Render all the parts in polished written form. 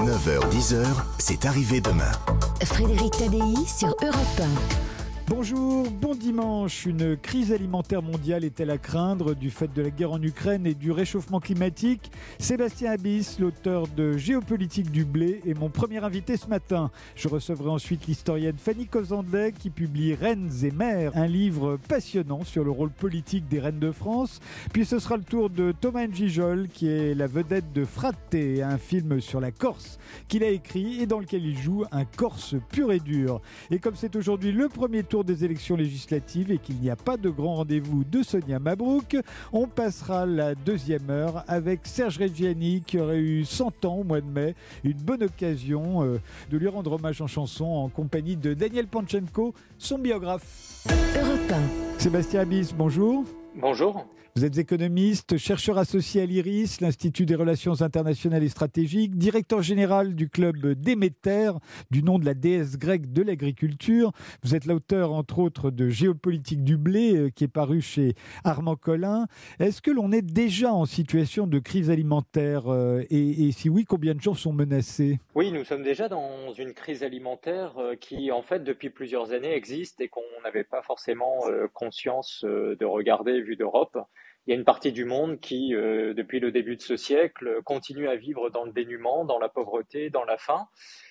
9h-10h, c'est arrivé demain. Frédéric Tadei sur Europe 1. Bonjour, bon dimanche. Une crise alimentaire mondiale est-elle à craindre du fait de la guerre en Ukraine et du réchauffement climatique ? Sébastien Abyss, l'auteur de Géopolitique du blé, est mon premier invité ce matin. Je recevrai ensuite l'historienne Fanny Cozandec qui publie Reines et Mères, un livre passionnant sur le rôle politique des reines de France. Puis ce sera le tour de Thomas N'Gijol qui est la vedette de Fratte, un film sur la Corse qu'il a écrit et dans lequel il joue un Corse pur et dur. Et comme c'est aujourd'hui le premier tour des élections législatives et qu'il n'y a pas de grand rendez-vous de Sonia Mabrouk, on passera la deuxième heure avec Serge Reggiani qui aurait eu 100 ans au mois de mai. Une bonne occasion de lui rendre hommage en chanson en compagnie de Daniel Panchenko, son biographe. Europe 1. Sébastien Abyss, bonjour. Bonjour. Vous êtes économiste, chercheur associé à l'IRIS, l'Institut des Relations Internationales et Stratégiques, directeur général du club Déméter, du nom de la déesse grecque de l'agriculture. Vous êtes l'auteur, entre autres, de Géopolitique du blé, qui est paru chez Armand Collin. Est-ce que l'on est déjà en situation de crise alimentaire et si oui, combien de gens sont menacés ? Oui, nous sommes déjà dans une crise alimentaire qui, en fait, depuis plusieurs années existe et qu'on n'avait pas forcément conscience de regarder vu d'Europe. Il y a une partie du monde qui, depuis le début de ce siècle, continue à vivre dans le dénuement, dans la pauvreté, dans la faim.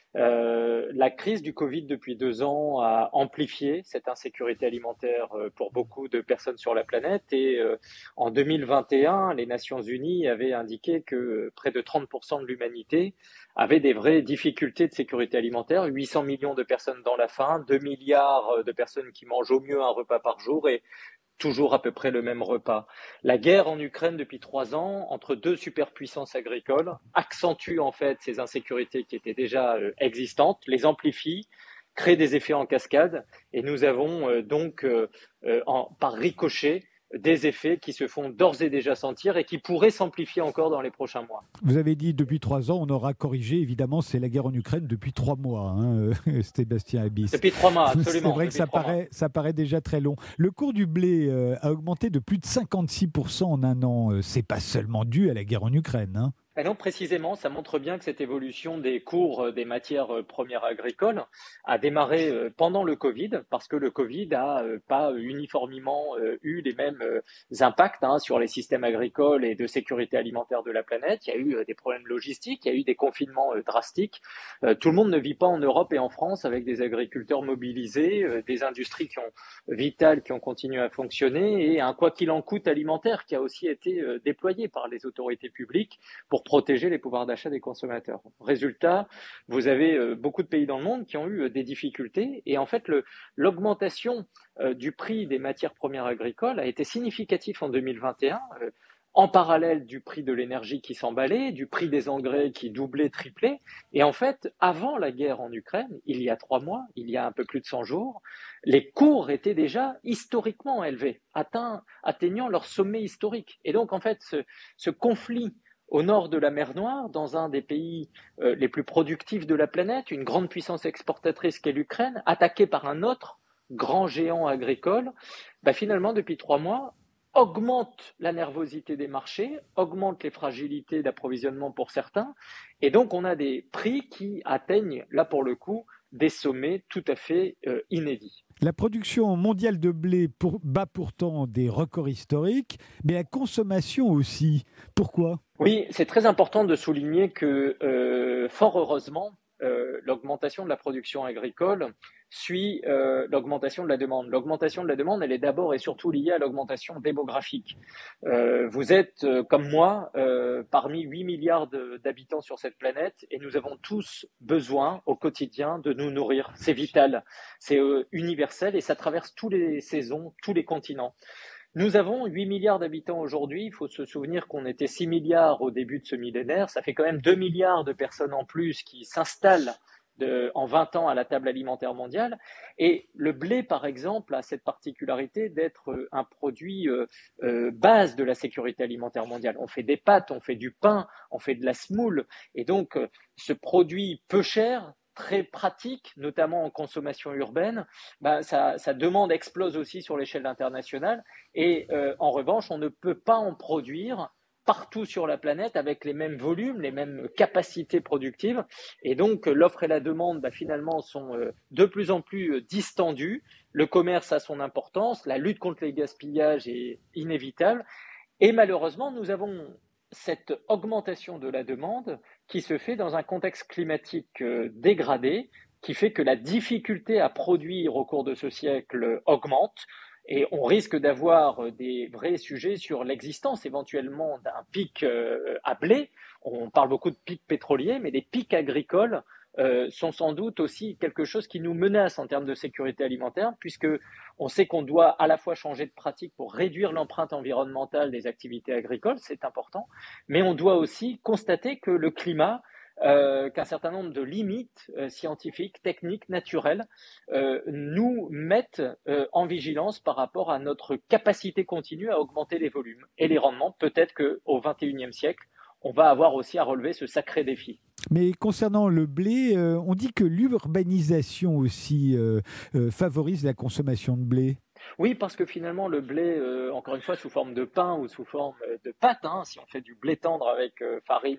La crise du Covid depuis 2 ans a amplifié cette insécurité alimentaire pour beaucoup de personnes sur la planète et en 2021, les Nations Unies avaient indiqué que près de 30% de l'humanité avait des vraies difficultés de sécurité alimentaire, 800 millions de personnes dans la faim, 2 milliards de personnes qui mangent au mieux un repas par jour et toujours à peu près le même repas. La guerre en Ukraine depuis 3 ans, entre deux superpuissances agricoles, accentue en fait ces insécurités qui étaient déjà existantes, les amplifie, crée des effets en cascade, et nous avons par ricochet des effets qui se font d'ores et déjà sentir et qui pourraient s'amplifier encore dans les prochains mois. Vous avez dit depuis 3 ans, on aura corrigé, évidemment, c'est la guerre en Ukraine depuis 3 mois, Sébastien Abyss. Depuis 3 mois, absolument. C'est vrai que ça paraît déjà très long. Le cours du blé a augmenté de plus de 56% en un an. C'est pas seulement dû à la guerre en Ukraine, Et non, précisément, ça montre bien que cette évolution des cours des matières premières agricoles a démarré pendant le Covid, parce que le Covid n'a pas uniformément eu les mêmes impacts sur les systèmes agricoles et de sécurité alimentaire de la planète. Il y a eu des problèmes logistiques, il y a eu des confinements drastiques. Tout le monde ne vit pas en Europe et en France avec des agriculteurs mobilisés, des industries vitales qui ont continué à fonctionner et un quoi qu'il en coûte alimentaire qui a aussi été déployé par les autorités publiques pour protéger les pouvoirs d'achat des consommateurs. Résultat, vous avez beaucoup de pays dans le monde qui ont eu des difficultés et en fait l'augmentation du prix des matières premières agricoles a été significative en 2021, en parallèle du prix de l'énergie qui s'emballait, du prix des engrais qui doublait, triplait. Et en fait, avant la guerre en Ukraine, il y a 3 mois, il y a un peu plus de 100 jours, les cours étaient déjà historiquement élevés, atteignant leur sommet historique. Et donc en fait, ce conflit au nord de la mer Noire, dans un des pays les plus productifs de la planète, une grande puissance exportatrice qu'est l'Ukraine, attaquée par un autre grand géant agricole, finalement, depuis 3 mois, augmente la nervosité des marchés, augmente les fragilités d'approvisionnement pour certains, et donc on a des prix qui atteignent, là pour le coup, des sommets tout à fait inédits. La production mondiale de blé bat pourtant des records historiques, mais la consommation aussi. Pourquoi ? Oui, c'est très important de souligner que, fort heureusement, l'augmentation de la production agricole suit l'augmentation de la demande. L'augmentation de la demande, elle est d'abord et surtout liée à l'augmentation démographique. Vous êtes, comme moi, parmi 8 milliards d'habitants sur cette planète et nous avons tous besoin au quotidien de nous nourrir. C'est vital, c'est universel et ça traverse toutes les saisons, tous les continents. Nous avons 8 milliards d'habitants aujourd'hui, il faut se souvenir qu'on était 6 milliards au début de ce millénaire, ça fait quand même 2 milliards de personnes en plus qui s'installent en 20 ans à la table alimentaire mondiale. Et le blé, par exemple, a cette particularité d'être un produit base de la sécurité alimentaire mondiale. On fait des pâtes, on fait du pain, on fait de la semoule. Et donc, ce produit peu cher, très pratique, notamment en consommation urbaine, sa demande explose aussi sur l'échelle internationale. Et en revanche, on ne peut pas en produire partout sur la planète avec les mêmes volumes, les mêmes capacités productives. Et donc, l'offre et la demande, finalement, sont de plus en plus distendues. Le commerce a son importance, la lutte contre les gaspillages est inévitable. Et malheureusement, nous avons cette augmentation de la demande qui se fait dans un contexte climatique dégradé, qui fait que la difficulté à produire au cours de ce siècle augmente. Et on risque d'avoir des vrais sujets sur l'existence éventuellement d'un pic à blé. On parle beaucoup de pics pétroliers, mais les pics agricoles sont sans doute aussi quelque chose qui nous menace en termes de sécurité alimentaire, puisque on sait qu'on doit à la fois changer de pratique pour réduire l'empreinte environnementale des activités agricoles, c'est important, mais on doit aussi constater que le climat qu'un certain nombre de limites scientifiques, techniques, naturelles nous mettent en vigilance par rapport à notre capacité continue à augmenter les volumes et les rendements. Peut-être qu'au XXIe siècle, on va avoir aussi à relever ce sacré défi. Mais concernant le blé, on dit que l'urbanisation aussi favorise la consommation de blé. Oui, parce que finalement, le blé, encore une fois, sous forme de pain ou sous forme de pâte, si on fait du blé tendre avec farine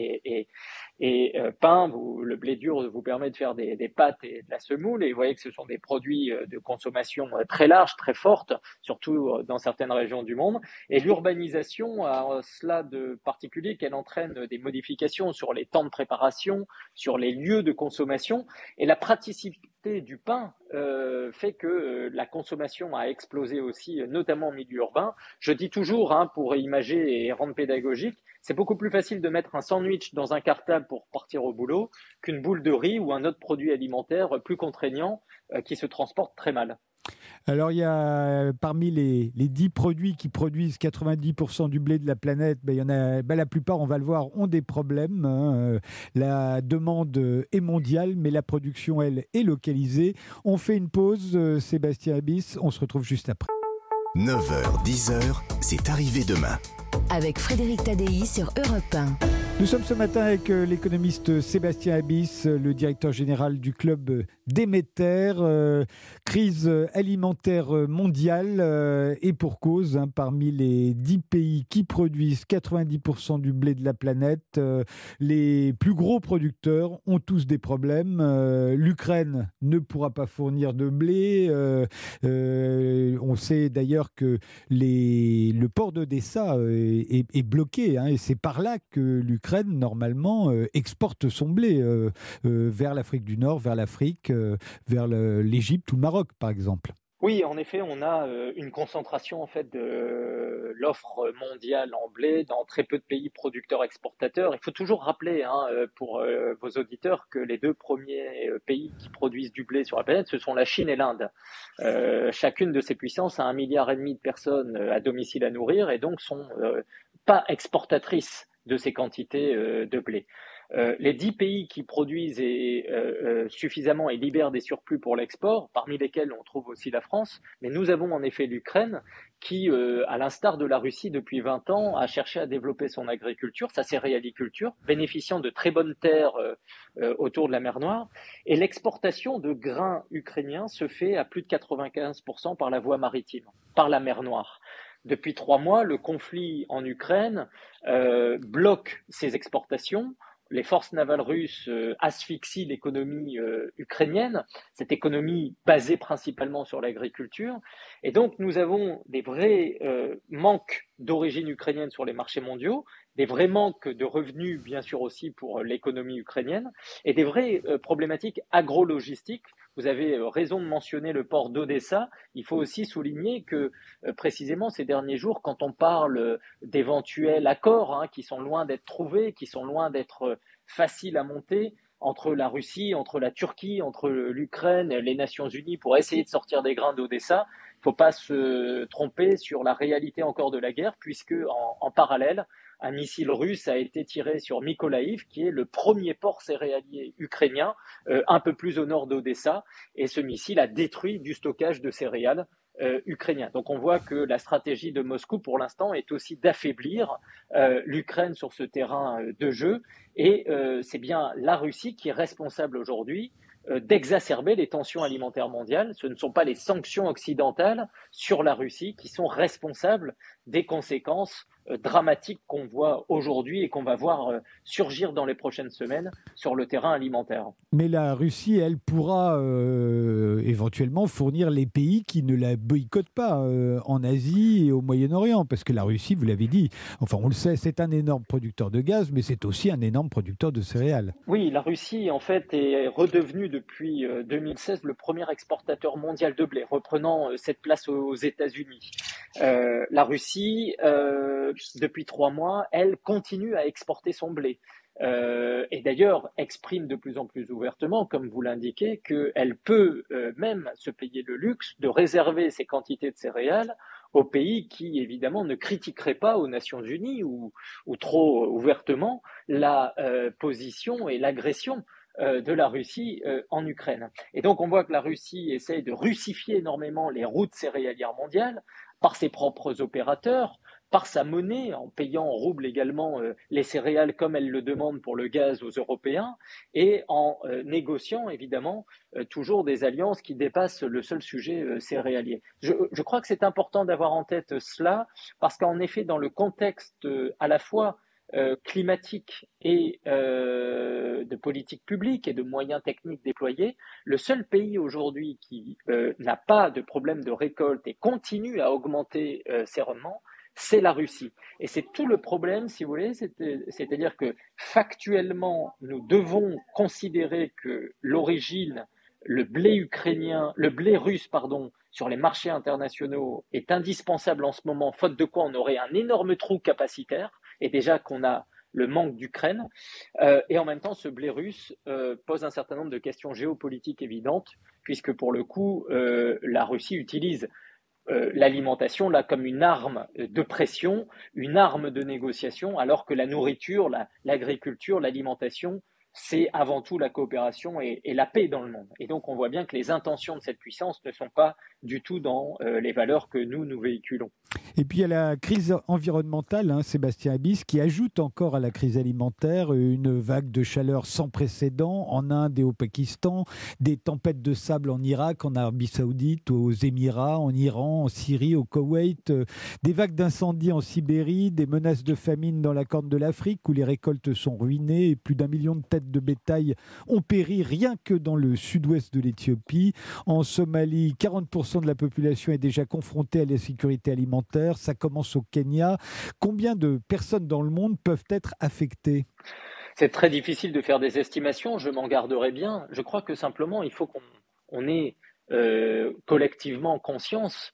et pain, le blé dur vous permet de faire des pâtes et de la semoule. Et vous voyez que ce sont des produits de consommation très large, très forte, surtout dans certaines régions du monde. Et l'urbanisation a cela de particulier qu'elle entraîne des modifications sur les temps de préparation, sur les lieux de consommation. Et la praticité du pain fait que la consommation a explosé aussi, notamment en milieu urbain. Je dis toujours, pour imager et rendre pédagogique, c'est beaucoup plus facile de mettre un sandwich dans un cartable pour partir au boulot qu'une boule de riz ou un autre produit alimentaire plus contraignant qui se transporte très mal. Alors, il y a parmi les 10 produits qui produisent 90% du blé de la planète, il y en a, la plupart, on va le voir, ont des problèmes. La demande est mondiale, mais la production, elle, est localisée. On fait une pause, Sébastien Abyss, on se retrouve juste après. 9h, 10h, c'est arrivé demain. Avec Frédéric Tadei sur Europe 1. Nous sommes ce matin avec l'économiste Sébastien Abyss, le directeur général du club Déméter. Crise alimentaire mondiale et pour cause, parmi les 10 pays qui produisent 90% du blé de la planète, les plus gros producteurs ont tous des problèmes. L'Ukraine ne pourra pas fournir de blé. On sait d'ailleurs que le port d'Odessa est bloqué, et c'est par là que l'Ukraine normalement exporte son blé vers l'Afrique du Nord, vers l'Afrique, vers l'Égypte ou le Maroc par exemple. Oui, en effet, on a une concentration en fait de l'offre mondiale en blé dans très peu de pays producteurs-exportateurs. Il faut toujours rappeler pour vos auditeurs que les deux premiers pays qui produisent du blé sur la planète, ce sont la Chine et l'Inde. Chacune de ces puissances a 1,5 milliard de personnes à domicile à nourrir et donc sont pas exportatrices de ces quantités de blé. Les 10 pays qui produisent suffisamment et libèrent des surplus pour l'export, parmi lesquels on trouve aussi la France, mais nous avons en effet l'Ukraine qui, à l'instar de la Russie depuis 20 ans, a cherché à développer son agriculture, sa céréaliculture, bénéficiant de très bonnes terres autour de la mer Noire. Et l'exportation de grains ukrainiens se fait à plus de 95% par la voie maritime, par la mer Noire. Depuis 3 mois, le conflit en Ukraine bloque ces exportations. Les forces navales russes asphyxient l'économie ukrainienne, cette économie basée principalement sur l'agriculture. Et donc, nous avons des vrais manques d'origine ukrainienne sur les marchés mondiaux, des vrais manques de revenus, bien sûr aussi pour l'économie ukrainienne, et des vraies problématiques agrologistiques. Vous avez raison de mentionner le port d'Odessa. Il faut aussi souligner que précisément ces derniers jours, quand on parle d'éventuels accords qui sont loin d'être trouvés, qui sont loin d'être faciles à monter, entre la Russie, entre la Turquie, entre l'Ukraine, les Nations Unies, pour essayer de sortir des grains d'Odessa, il ne faut pas se tromper sur la réalité encore de la guerre, puisque en parallèle, un missile russe a été tiré sur Mykolaïv, qui est le premier port céréalier ukrainien, un peu plus au nord d'Odessa, et ce missile a détruit du stockage de céréales ukrainien. Donc on voit que la stratégie de Moscou pour l'instant est aussi d'affaiblir l'Ukraine sur ce terrain de jeu, et c'est bien la Russie qui est responsable aujourd'hui d'exacerber les tensions alimentaires mondiales. Ce ne sont pas les sanctions occidentales sur la Russie qui sont responsables des conséquences dramatiques qu'on voit aujourd'hui et qu'on va voir surgir dans les prochaines semaines sur le terrain alimentaire. Mais la Russie, elle pourra éventuellement fournir les pays qui ne la boycottent pas en Asie et au Moyen-Orient, parce que la Russie, vous l'avez dit, enfin on le sait, c'est un énorme producteur de gaz, mais c'est aussi un énorme producteur de céréales. Oui, la Russie, en fait, est redevenue depuis 2016 le premier exportateur mondial de blé, reprenant cette place aux États-Unis. La Russie, depuis 3 mois, elle continue à exporter son blé. Et d'ailleurs exprime de plus en plus ouvertement, comme vous l'indiquez, qu'elle peut même se payer le luxe de réserver ses quantités de céréales aux pays qui, évidemment, ne critiqueraient pas aux Nations Unies ou trop ouvertement la position et l'agression de la Russie en Ukraine. Et donc on voit que la Russie essaye de russifier énormément les routes céréalières mondiales par ses propres opérateurs, par sa monnaie, en payant en rouble également les céréales comme elle le demande pour le gaz aux Européens, et en négociant évidemment toujours des alliances qui dépassent le seul sujet céréalier. Je crois que c'est important d'avoir en tête cela, parce qu'en effet, dans le contexte à la fois climatique et de politique publique et de moyens techniques déployés, le seul pays aujourd'hui qui n'a pas de problème de récolte et continue à augmenter ses rendements, c'est la Russie. Et c'est tout le problème, si vous voulez, c'est-à-dire que factuellement, nous devons considérer que l'origine, le blé russe, pardon, sur les marchés internationaux est indispensable en ce moment, faute de quoi on aurait un énorme trou capacitaire, et déjà qu'on a le manque d'Ukraine, et en même temps ce blé russe pose un certain nombre de questions géopolitiques évidentes, puisque pour le coup, la Russie utilise l'alimentation là comme une arme de pression, une arme de négociation, alors que la nourriture, l'agriculture, l'alimentation, c'est avant tout la coopération et la paix dans le monde. Et donc on voit bien que les intentions de cette puissance ne sont pas du tout dans les valeurs que nous véhiculons. Et puis il y a la crise environnementale, Sébastien Abyss, qui ajoute encore à la crise alimentaire une vague de chaleur sans précédent en Inde et au Pakistan, des tempêtes de sable en Irak, en Arabie Saoudite, aux Émirats, en Iran, en Syrie, au Koweït, des vagues d'incendies en Sibérie, des menaces de famine dans la Corne de l'Afrique où les récoltes sont ruinées et plus d'1 million de têtes de bétail ont péri rien que dans le sud-ouest de l'Éthiopie. En Somalie, 40% de la population est déjà confrontée à la sécurité alimentaire. Ça commence au Kenya. Combien de personnes dans le monde peuvent être affectées ? C'est très difficile de faire des estimations, je m'en garderai bien. Je crois que simplement, il faut qu'on ait collectivement conscience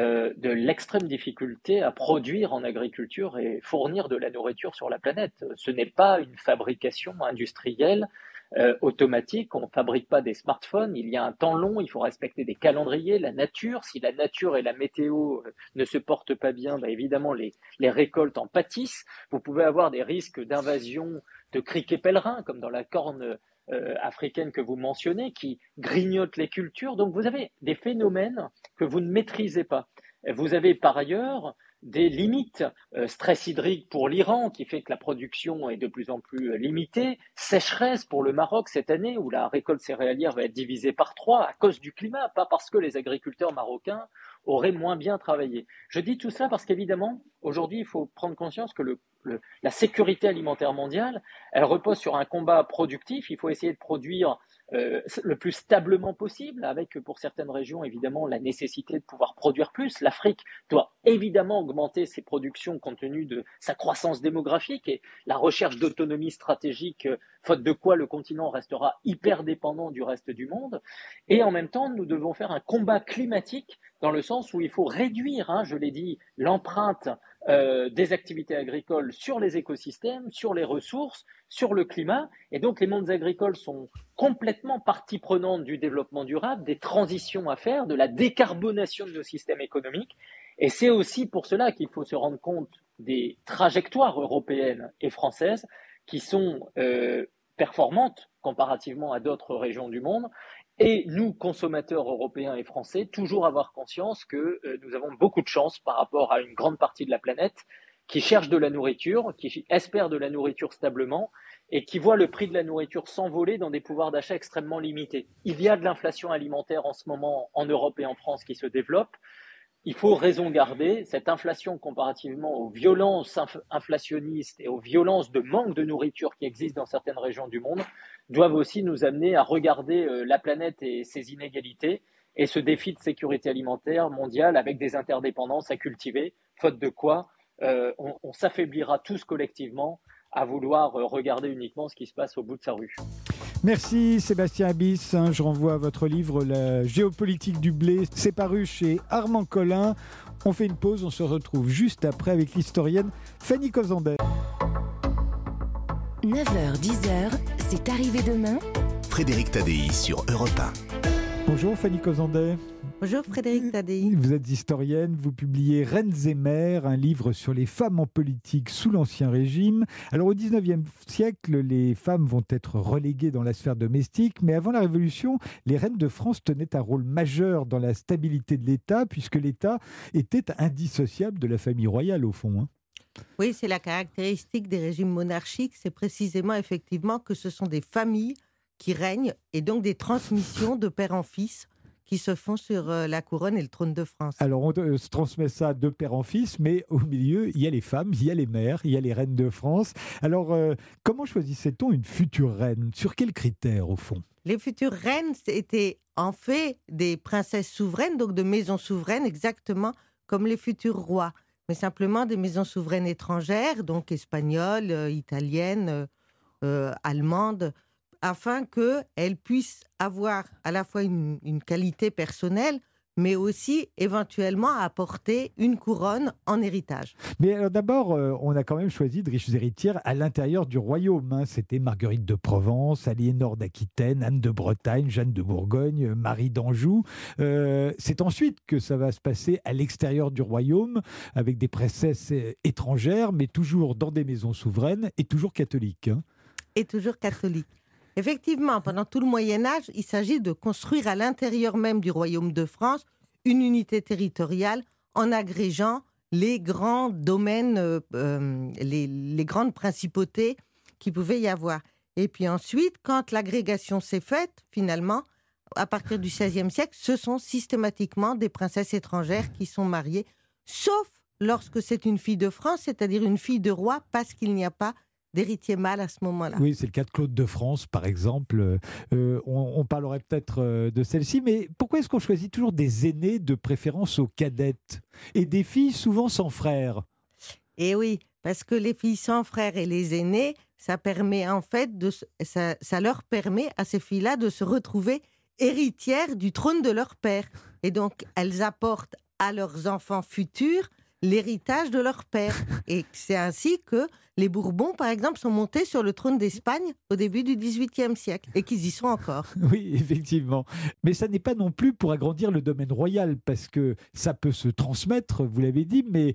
de l'extrême difficulté à produire en agriculture et fournir de la nourriture sur la planète. Ce n'est pas une fabrication industrielle automatique, on ne fabrique pas des smartphones, il y a un temps long, il faut respecter des calendriers, la nature, si la nature et la météo ne se portent pas bien, évidemment les récoltes en pâtissent, vous pouvez avoir des risques d'invasion de criquets pèlerins, comme dans la corne africaine que vous mentionnez, qui grignotent les cultures, donc vous avez des phénomènes que vous ne maîtrisez pas. Vous avez par ailleurs des limites, stress hydrique pour l'Iran qui fait que la production est de plus en plus limitée, sécheresse pour le Maroc cette année où la récolte céréalière va être divisée par 3 à cause du climat, pas parce que les agriculteurs marocains auraient moins bien travaillé. Je dis tout ça parce qu'évidemment, aujourd'hui, il faut prendre conscience que la sécurité alimentaire mondiale, elle repose sur un combat productif, il faut essayer de produire le plus stablement possible, avec pour certaines régions évidemment la nécessité de pouvoir produire plus. L'Afrique doit évidemment augmenter ses productions compte tenu de sa croissance démographique et la recherche d'autonomie stratégique, faute de quoi le continent restera hyper dépendant du reste du monde. Et en même temps, nous devons faire un combat climatique dans le sens où il faut réduire, je l'ai dit, l'empreinte des activités agricoles sur les écosystèmes, sur les ressources, sur le climat. Et donc les mondes agricoles sont complètement partie prenante du développement durable, des transitions à faire, de la décarbonation de nos systèmes économiques. Et c'est aussi pour cela qu'il faut se rendre compte des trajectoires européennes et françaises qui sont performantes comparativement à d'autres régions du monde. Et nous, consommateurs européens et français, toujours avoir conscience que nous avons beaucoup de chance par rapport à une grande partie de la planète qui cherche de la nourriture, qui espère de la nourriture stablement et qui voit le prix de la nourriture s'envoler dans des pouvoirs d'achat extrêmement limités. Il y a de l'inflation alimentaire en ce moment en Europe et en France qui se développe. il faut raison garder. Cette inflation, comparativement aux violences inflationnistes et aux violences de manque de nourriture qui existent dans certaines régions du monde, doivent aussi nous amener à regarder la planète et ses inégalités et ce défi de sécurité alimentaire mondiale avec des interdépendances à cultiver, faute de quoi on s'affaiblira tous collectivement à vouloir regarder uniquement ce qui se passe au bout de sa rue. Merci Sébastien Abyss. Je renvoie à votre livre La géopolitique du blé. C'est paru chez Armand Collin. On fait une pause, on se retrouve juste après avec l'historienne Fanny Cozandet. 9h-10h, c'est arrivé demain. Frédéric Tadei sur Europe 1. Bonjour Fanny Cozandet. Bonjour Frédéric Tadei. Vous êtes historienne, vous publiez Reines et mères, un livre sur les femmes en politique sous l'Ancien Régime. Alors au XIXe siècle, les femmes vont être reléguées dans la sphère domestique, mais avant la Révolution, les reines de France tenaient un rôle majeur dans la stabilité de l'État, puisque l'État était indissociable de la famille royale au fond. Oui, c'est la caractéristique des régimes monarchiques, c'est précisément effectivement que ce sont des familles qui règnent et donc des transmissions de père en fils qui se font sur la couronne et le trône de France. Alors on se transmet ça de père en fils, mais au milieu, il y a les femmes, il y a les mères, il y a les reines de France. Alors comment choisissait-on une future reine? Sur quels critères au fond? Les futures reines étaient en fait des princesses souveraines, donc de maisons souveraines, exactement comme les futurs rois, mais simplement des maisons souveraines étrangères, donc espagnoles, italiennes, allemandes, afin qu'elles puissent avoir à la fois une qualité personnelle, mais aussi éventuellement apporter une couronne en héritage. Mais alors d'abord, on a quand même choisi de riches héritières à l'intérieur du royaume. C'était Marguerite de Provence, Aliénor d'Aquitaine, Anne de Bretagne, Jeanne de Bourgogne, Marie d'Anjou. C'est ensuite que ça va se passer à l'extérieur du royaume, avec des princesses étrangères, mais toujours dans des maisons souveraines et toujours catholiques. Et toujours catholiques. Effectivement, pendant tout le Moyen-Âge, il s'agit de construire à l'intérieur même du royaume de France une unité territoriale en agrégeant les grands domaines, les grandes principautés qui pouvaient y avoir. Et puis ensuite, quand l'agrégation s'est faite, finalement, à partir du XVIe siècle, ce sont systématiquement des princesses étrangères qui sont mariées, sauf lorsque c'est une fille de France, c'est-à-dire une fille de roi, parce qu'il n'y a pas d'héritier mâle à ce moment-là. Oui, c'est le cas de Claude de France, par exemple. On parlerait peut-être de celle-ci, mais pourquoi est-ce qu'on choisit toujours des aînés de préférence aux cadettes et des filles souvent sans frère? Eh oui, parce que les filles sans frère et les aînés, ça permet en fait ça leur permet à ces filles-là de se retrouver héritières du trône de leur père. Et donc, elles apportent à leurs enfants futurs l'héritage de leur père. Et c'est ainsi que les Bourbons, par exemple, sont montés sur le trône d'Espagne au début du XVIIIe siècle et qu'ils y sont encore. Oui, effectivement. Mais ça n'est pas non plus pour agrandir le domaine royal, parce que ça peut se transmettre, vous l'avez dit, mais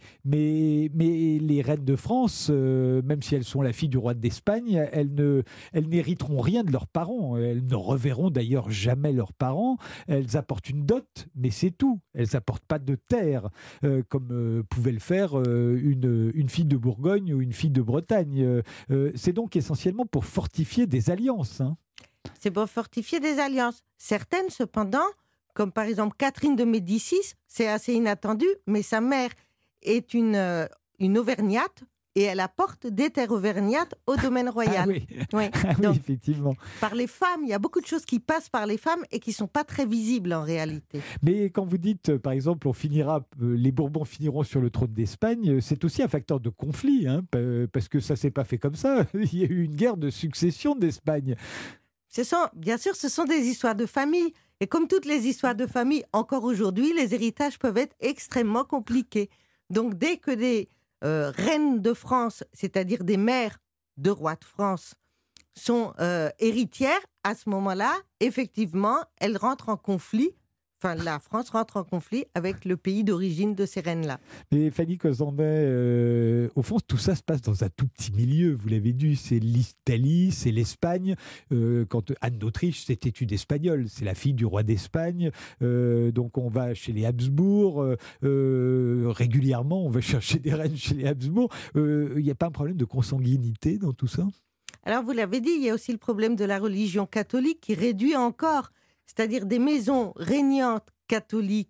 les reines de France, même si elles sont la fille du roi d'Espagne, elles n'hériteront rien de leurs parents. Elles ne reverront d'ailleurs jamais leurs parents. Elles apportent une dot, mais c'est tout. Elles n'apportent pas de terre, comme pouvait le faire une fille de Bourgogne ou une fille de Bretagne. C'est donc essentiellement pour fortifier des alliances. C'est pour fortifier des alliances. Certaines, cependant, comme par exemple Catherine de Médicis, c'est assez inattendu, mais sa mère est une auvergnate et elle apporte des terres auvergnates au domaine royal. Ah oui, oui. Ah oui, Donc, effectivement. par les femmes, il y a beaucoup de choses qui passent par les femmes et qui ne sont pas très visibles en réalité. Mais quand vous dites, par exemple, les Bourbons finiront sur le trône d'Espagne, c'est aussi un facteur de conflit, parce que ça ne s'est pas fait comme ça. Il y a eu une guerre de succession d'Espagne. Bien sûr, ce sont des histoires de famille. Et comme toutes les histoires de famille, encore aujourd'hui, les héritages peuvent être extrêmement compliqués. Donc dès que des reines de France, c'est-à-dire des mères de rois de France, sont héritières, à ce moment-là, effectivement, elles rentrent en conflit. Enfin, la France rentre en conflit avec le pays d'origine de ces reines-là. Mais Fanny Cozandet, au fond, tout ça se passe dans un tout petit milieu. Vous l'avez dit, c'est l'Italie, c'est l'Espagne. Quand Anne d'Autriche, c'était une Espagnole, c'est la fille du roi d'Espagne. Donc on va chez les Habsbourg. Régulièrement, on va chercher des reines chez les Habsbourg. Il n'y a pas un problème de consanguinité dans tout ça? Alors, vous l'avez dit, il y a aussi le problème de la religion catholique qui réduit encore. C'est-à-dire des maisons régnantes catholiques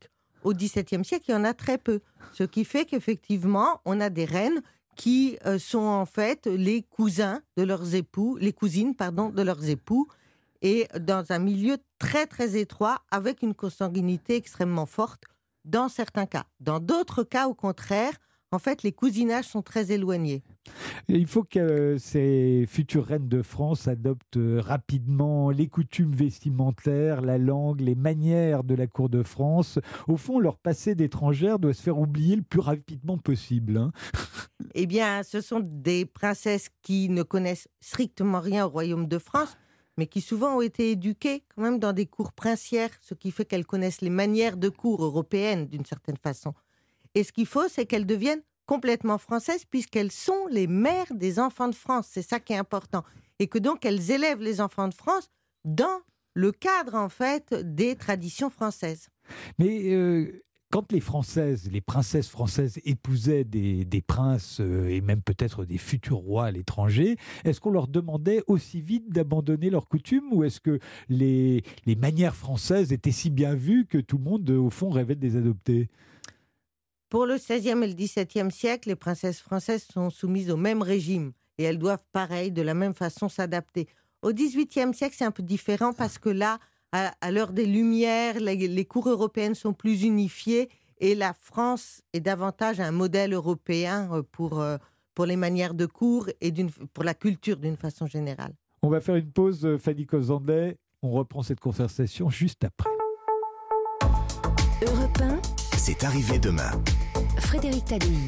au XVIIe siècle, il y en a très peu. Ce qui fait qu'effectivement, on a des reines qui sont en fait les cousins de leurs époux, les cousines, pardon, de leurs époux, et dans un milieu très très étroit, avec une consanguinité extrêmement forte dans certains cas. Dans d'autres cas, au contraire, en fait, les cousinages sont très éloignés. Il faut que ces futures reines de France adoptent rapidement les coutumes vestimentaires, la langue, les manières de la cour de France. Au fond, leur passé d'étrangère doit se faire oublier le plus rapidement possible. Hein. Eh bien, ce sont des princesses qui ne connaissent strictement rien au royaume de France, mais qui souvent ont été éduquées quand même dans des cours princières, ce qui fait qu'elles connaissent les manières de cour européennes d'une certaine façon. Et ce qu'il faut, c'est qu'elles deviennent complètement françaises, puisqu'elles sont les mères des enfants de France. C'est ça qui est important. Et que donc, elles élèvent les enfants de France dans le cadre, en fait, des traditions françaises. Mais quand les princesses françaises épousaient des princes et même peut-être des futurs rois à l'étranger, est-ce qu'on leur demandait aussi vite d'abandonner leurs coutumes, ou est-ce que les manières françaises étaient si bien vues que tout le monde, au fond, rêvait de les adopter ? Pour le XVIe et le XVIIe siècle, les princesses françaises sont soumises au même régime et elles doivent, pareil, de la même façon s'adapter. Au XVIIIe siècle, c'est un peu différent parce que là, à l'heure des Lumières, les cours européennes sont plus unifiées et la France est davantage un modèle européen pour les manières de cour et pour la culture d'une façon générale. On va faire une pause, Fanny Cozandet. On reprend cette conversation juste après. Europe 1, C'est arrivé demain. Frédéric Tadei.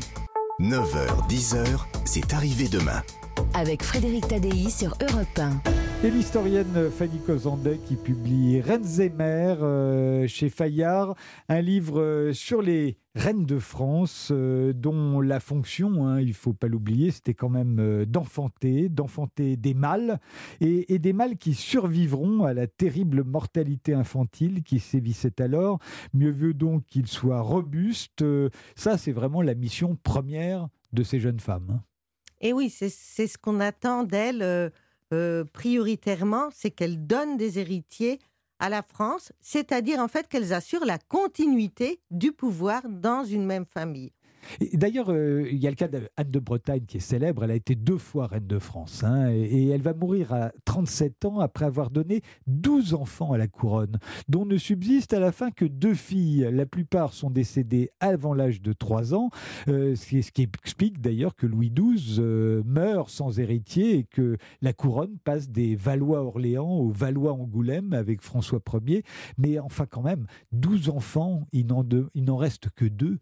9h, 10h, c'est arrivé demain. Avec Frédéric Tadei sur Europe 1. Et l'historienne Fanny Cozandet qui publie Reines et Mères chez Fayard, un livre sur les reines de France dont la fonction, il ne faut pas l'oublier, c'était quand même d'enfanter des mâles et des mâles qui survivront à la terrible mortalité infantile qui sévissait alors. Mieux vaut donc qu'ils soient robustes. Ça, c'est vraiment la mission première de ces jeunes femmes. Et oui, c'est ce qu'on attend d'elles prioritairement, c'est qu'elles donnent des héritiers à la France, c'est-à-dire en fait qu'elles assurent la continuité du pouvoir dans une même famille. Et d'ailleurs, il y a le cas d'Anne de Bretagne qui est célèbre. Elle a été 2 fois reine de France. Et elle va mourir à 37 ans après avoir donné 12 enfants à la couronne, dont ne subsistent à la fin que 2 filles. La plupart sont décédées avant l'âge de 3 ans, ce qui explique d'ailleurs que Louis XII meurt sans héritier et que la couronne passe des Valois-Orléans aux Valois-Angoulême avec François Ier. Mais enfin quand même, 12 enfants, il n'en reste que 2.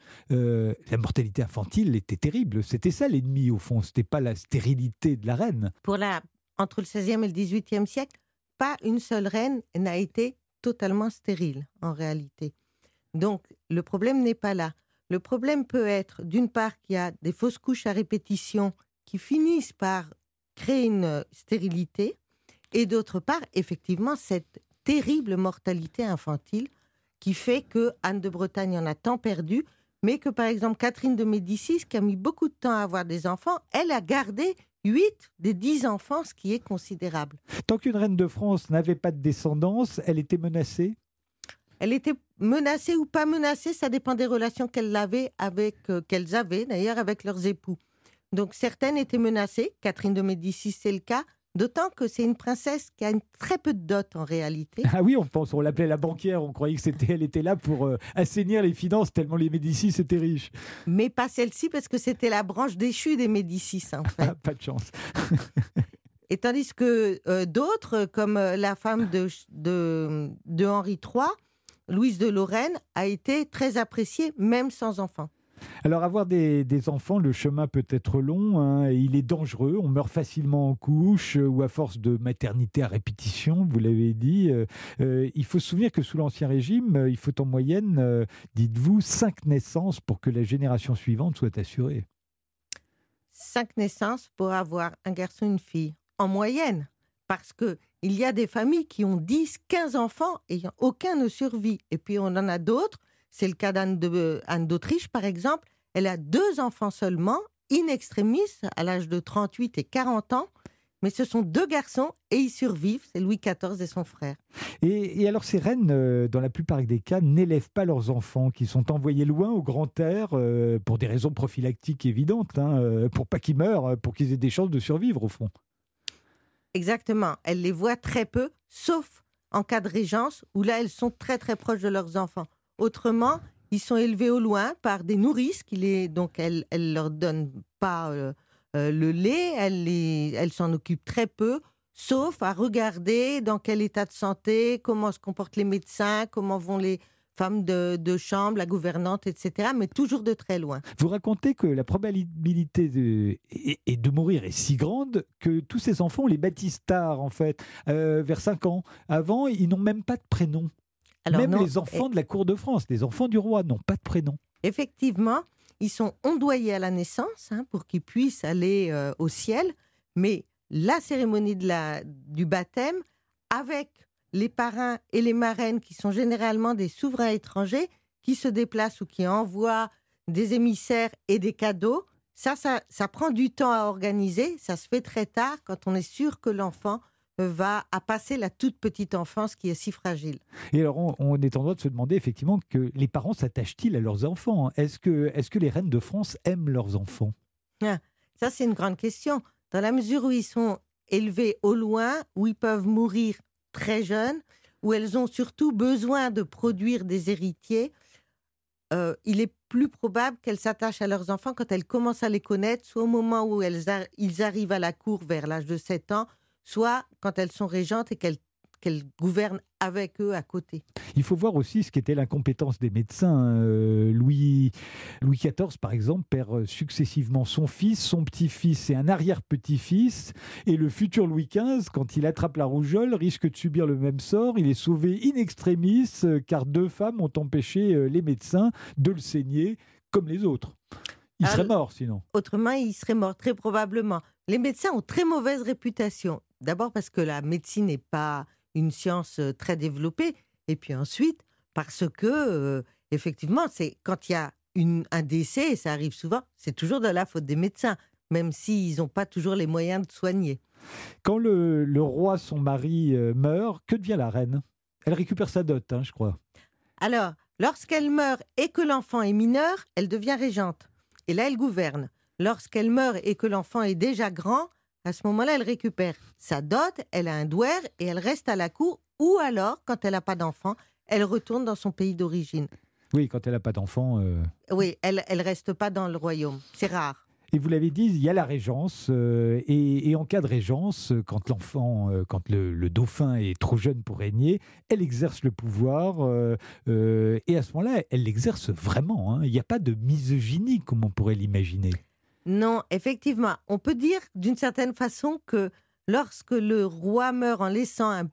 La mortalité infantile était terrible. C'était ça l'ennemi, au fond. C'était pas la stérilité de la reine. Entre le XVIe et le XVIIIe siècle, pas une seule reine n'a été totalement stérile, en réalité. Donc, le problème n'est pas là. Le problème peut être, d'une part, qu'il y a des fausses couches à répétition qui finissent par créer une stérilité, et d'autre part, effectivement, cette terrible mortalité infantile qui fait que Anne de Bretagne en a tant perdu, mais que, par exemple, Catherine de Médicis, qui a mis beaucoup de temps à avoir des enfants, elle a gardé 8 des 10 enfants, ce qui est considérable. Tant qu'une reine de France n'avait pas de descendance, elle était menacée ? Elle était menacée ou pas menacée, ça dépend des relations qu'elles avaient d'ailleurs avec leurs époux. Donc certaines étaient menacées, Catherine de Médicis c'est le cas, d'autant que c'est une princesse qui a très peu de dot en réalité. Ah oui, on l'appelait la banquière, on croyait que elle était là pour assainir les finances tellement les Médicis étaient riches. Mais pas celle-ci parce que c'était la branche déchue des Médicis en fait. Pas de chance. Et tandis que d'autres, comme la femme de Henri III, Louise de Lorraine, a été très appréciée même sans enfant. Alors avoir des enfants, le chemin peut être long, et il est dangereux, on meurt facilement en couche ou à force de maternité à répétition, vous l'avez dit. Il faut se souvenir que sous l'Ancien Régime, il faut en moyenne, dites-vous, 5 naissances pour que la génération suivante soit assurée. 5 naissances pour avoir un garçon et une fille, en moyenne, parce qu'il y a des familles qui ont 10, 15 enfants et aucun ne survit. Et puis on en a d'autres. C'est le cas d'Anne d'Autriche, par exemple. Elle a 2 enfants seulement, in extremis, à l'âge de 38 et 40 ans. mais ce sont 2 garçons et ils survivent, c'est Louis XIV et son frère. Et alors ces reines, dans la plupart des cas, n'élèvent pas leurs enfants, qui sont envoyés loin au grand air pour des raisons prophylactiques évidentes, pour pas qu'ils meurent, pour qu'ils aient des chances de survivre au fond. Exactement, elles les voient très peu, sauf en cas de régence, où là elles sont très très proches de leurs enfants. Autrement, ils sont élevés au loin par des nourrices, donc elles leur donnent pas le lait, elles s'en occupent très peu, sauf à regarder dans quel état de santé, comment se comportent les médecins, comment vont les femmes de chambre, la gouvernante, etc., mais toujours de très loin. Vous racontez que la probabilité de mourir est si grande que tous ces enfants, on les baptise tard, en fait, vers 5 ans. Avant, ils n'ont même pas de prénom. Alors même les enfants de la cour de France, les enfants du roi, n'ont pas de prénom. Effectivement, ils sont ondoyés à la naissance pour qu'ils puissent aller au ciel, mais la cérémonie du baptême, avec les parrains et les marraines qui sont généralement des souverains étrangers qui se déplacent ou qui envoient des émissaires et des cadeaux, ça prend du temps à organiser, ça se fait très tard quand on est sûr que l'enfant va à passer la toute petite enfance qui est si fragile. Et alors on est en droit de se demander effectivement que les parents s'attachent-ils à leurs enfants ? Est-ce que les reines de France aiment leurs enfants ? Ça c'est une grande question. Dans la mesure où ils sont élevés au loin, où ils peuvent mourir très jeunes, où elles ont surtout besoin de produire des héritiers, il est plus probable qu'elles s'attachent à leurs enfants quand elles commencent à les connaître, soit au moment où ils arrivent à la cour vers l'âge de 7 ans, soit quand elles sont régentes et qu'elles gouvernent avec eux à côté. Il faut voir aussi ce qu'était l'incompétence des médecins. Louis XIV, par exemple, perd successivement son fils, son petit-fils et un arrière-petit-fils. Et le futur Louis XV, quand il attrape la rougeole, risque de subir le même sort. Il est sauvé in extremis, car 2 femmes ont empêché les médecins de le saigner comme les autres. Il serait mort sinon. Autrement, il serait mort, très probablement. Les médecins ont très mauvaise réputation. D'abord parce que la médecine n'est pas une science très développée, et puis ensuite parce que, effectivement, c'est quand il y a un décès, et ça arrive souvent, c'est toujours de la faute des médecins, même s'ils n'ont pas toujours les moyens de soigner. Quand le roi, son mari, meurt, que devient la reine ? Elle récupère sa dot, je crois. Alors, lorsqu'elle meurt et que l'enfant est mineur, elle devient régente. Et là, elle gouverne. Lorsqu'elle meurt et que l'enfant est déjà grand, à ce moment-là, elle récupère sa dot, elle a un douaire et elle reste à la cour. Ou alors, quand elle n'a pas d'enfant, elle retourne dans son pays d'origine. Oui, quand elle n'a pas d'enfant. Oui, elle ne reste pas dans le royaume. C'est rare. Et vous l'avez dit, il y a la régence. Et en cas de régence, quand le dauphin est trop jeune pour régner, elle exerce le pouvoir. Et à ce moment-là, elle l'exerce vraiment. Il n'y a pas de misogynie, comme on pourrait l'imaginer. Non, effectivement. On peut dire d'une certaine façon que lorsque le roi meurt en laissant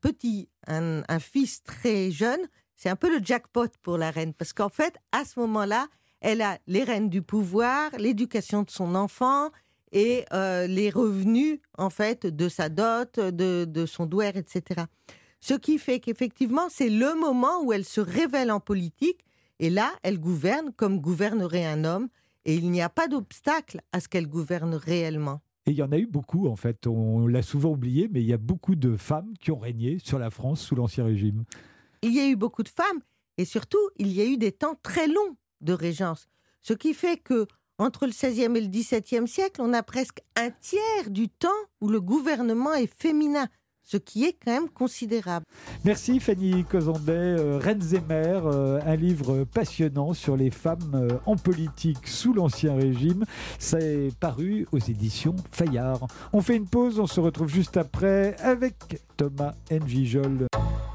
un fils très jeune, c'est un peu le jackpot pour la reine. Parce qu'en fait, à ce moment-là, elle a les rênes du pouvoir, l'éducation de son enfant et les revenus, en fait, de sa dot, de son douaire, etc. Ce qui fait qu'effectivement, c'est le moment où elle se révèle en politique. Et là, elle gouverne comme gouvernerait un homme. Et il n'y a pas d'obstacle à ce qu'elle gouverne réellement. Et il y en a eu beaucoup, en fait. On l'a souvent oublié, mais il y a beaucoup de femmes qui ont régné sur la France sous l'Ancien Régime. Il y a eu beaucoup de femmes, et surtout, il y a eu des temps très longs de régence. Ce qui fait que entre le XVIe et le XVIIe siècle, on a presque un tiers du temps où le gouvernement est féminin. Ce qui est quand même considérable. Merci Fanny Cozandet, Reines et Mères, un livre passionnant sur les femmes en politique sous l'Ancien Régime. C'est paru aux éditions Fayard. On fait une pause, on se retrouve juste après avec Thomas N'Gijol.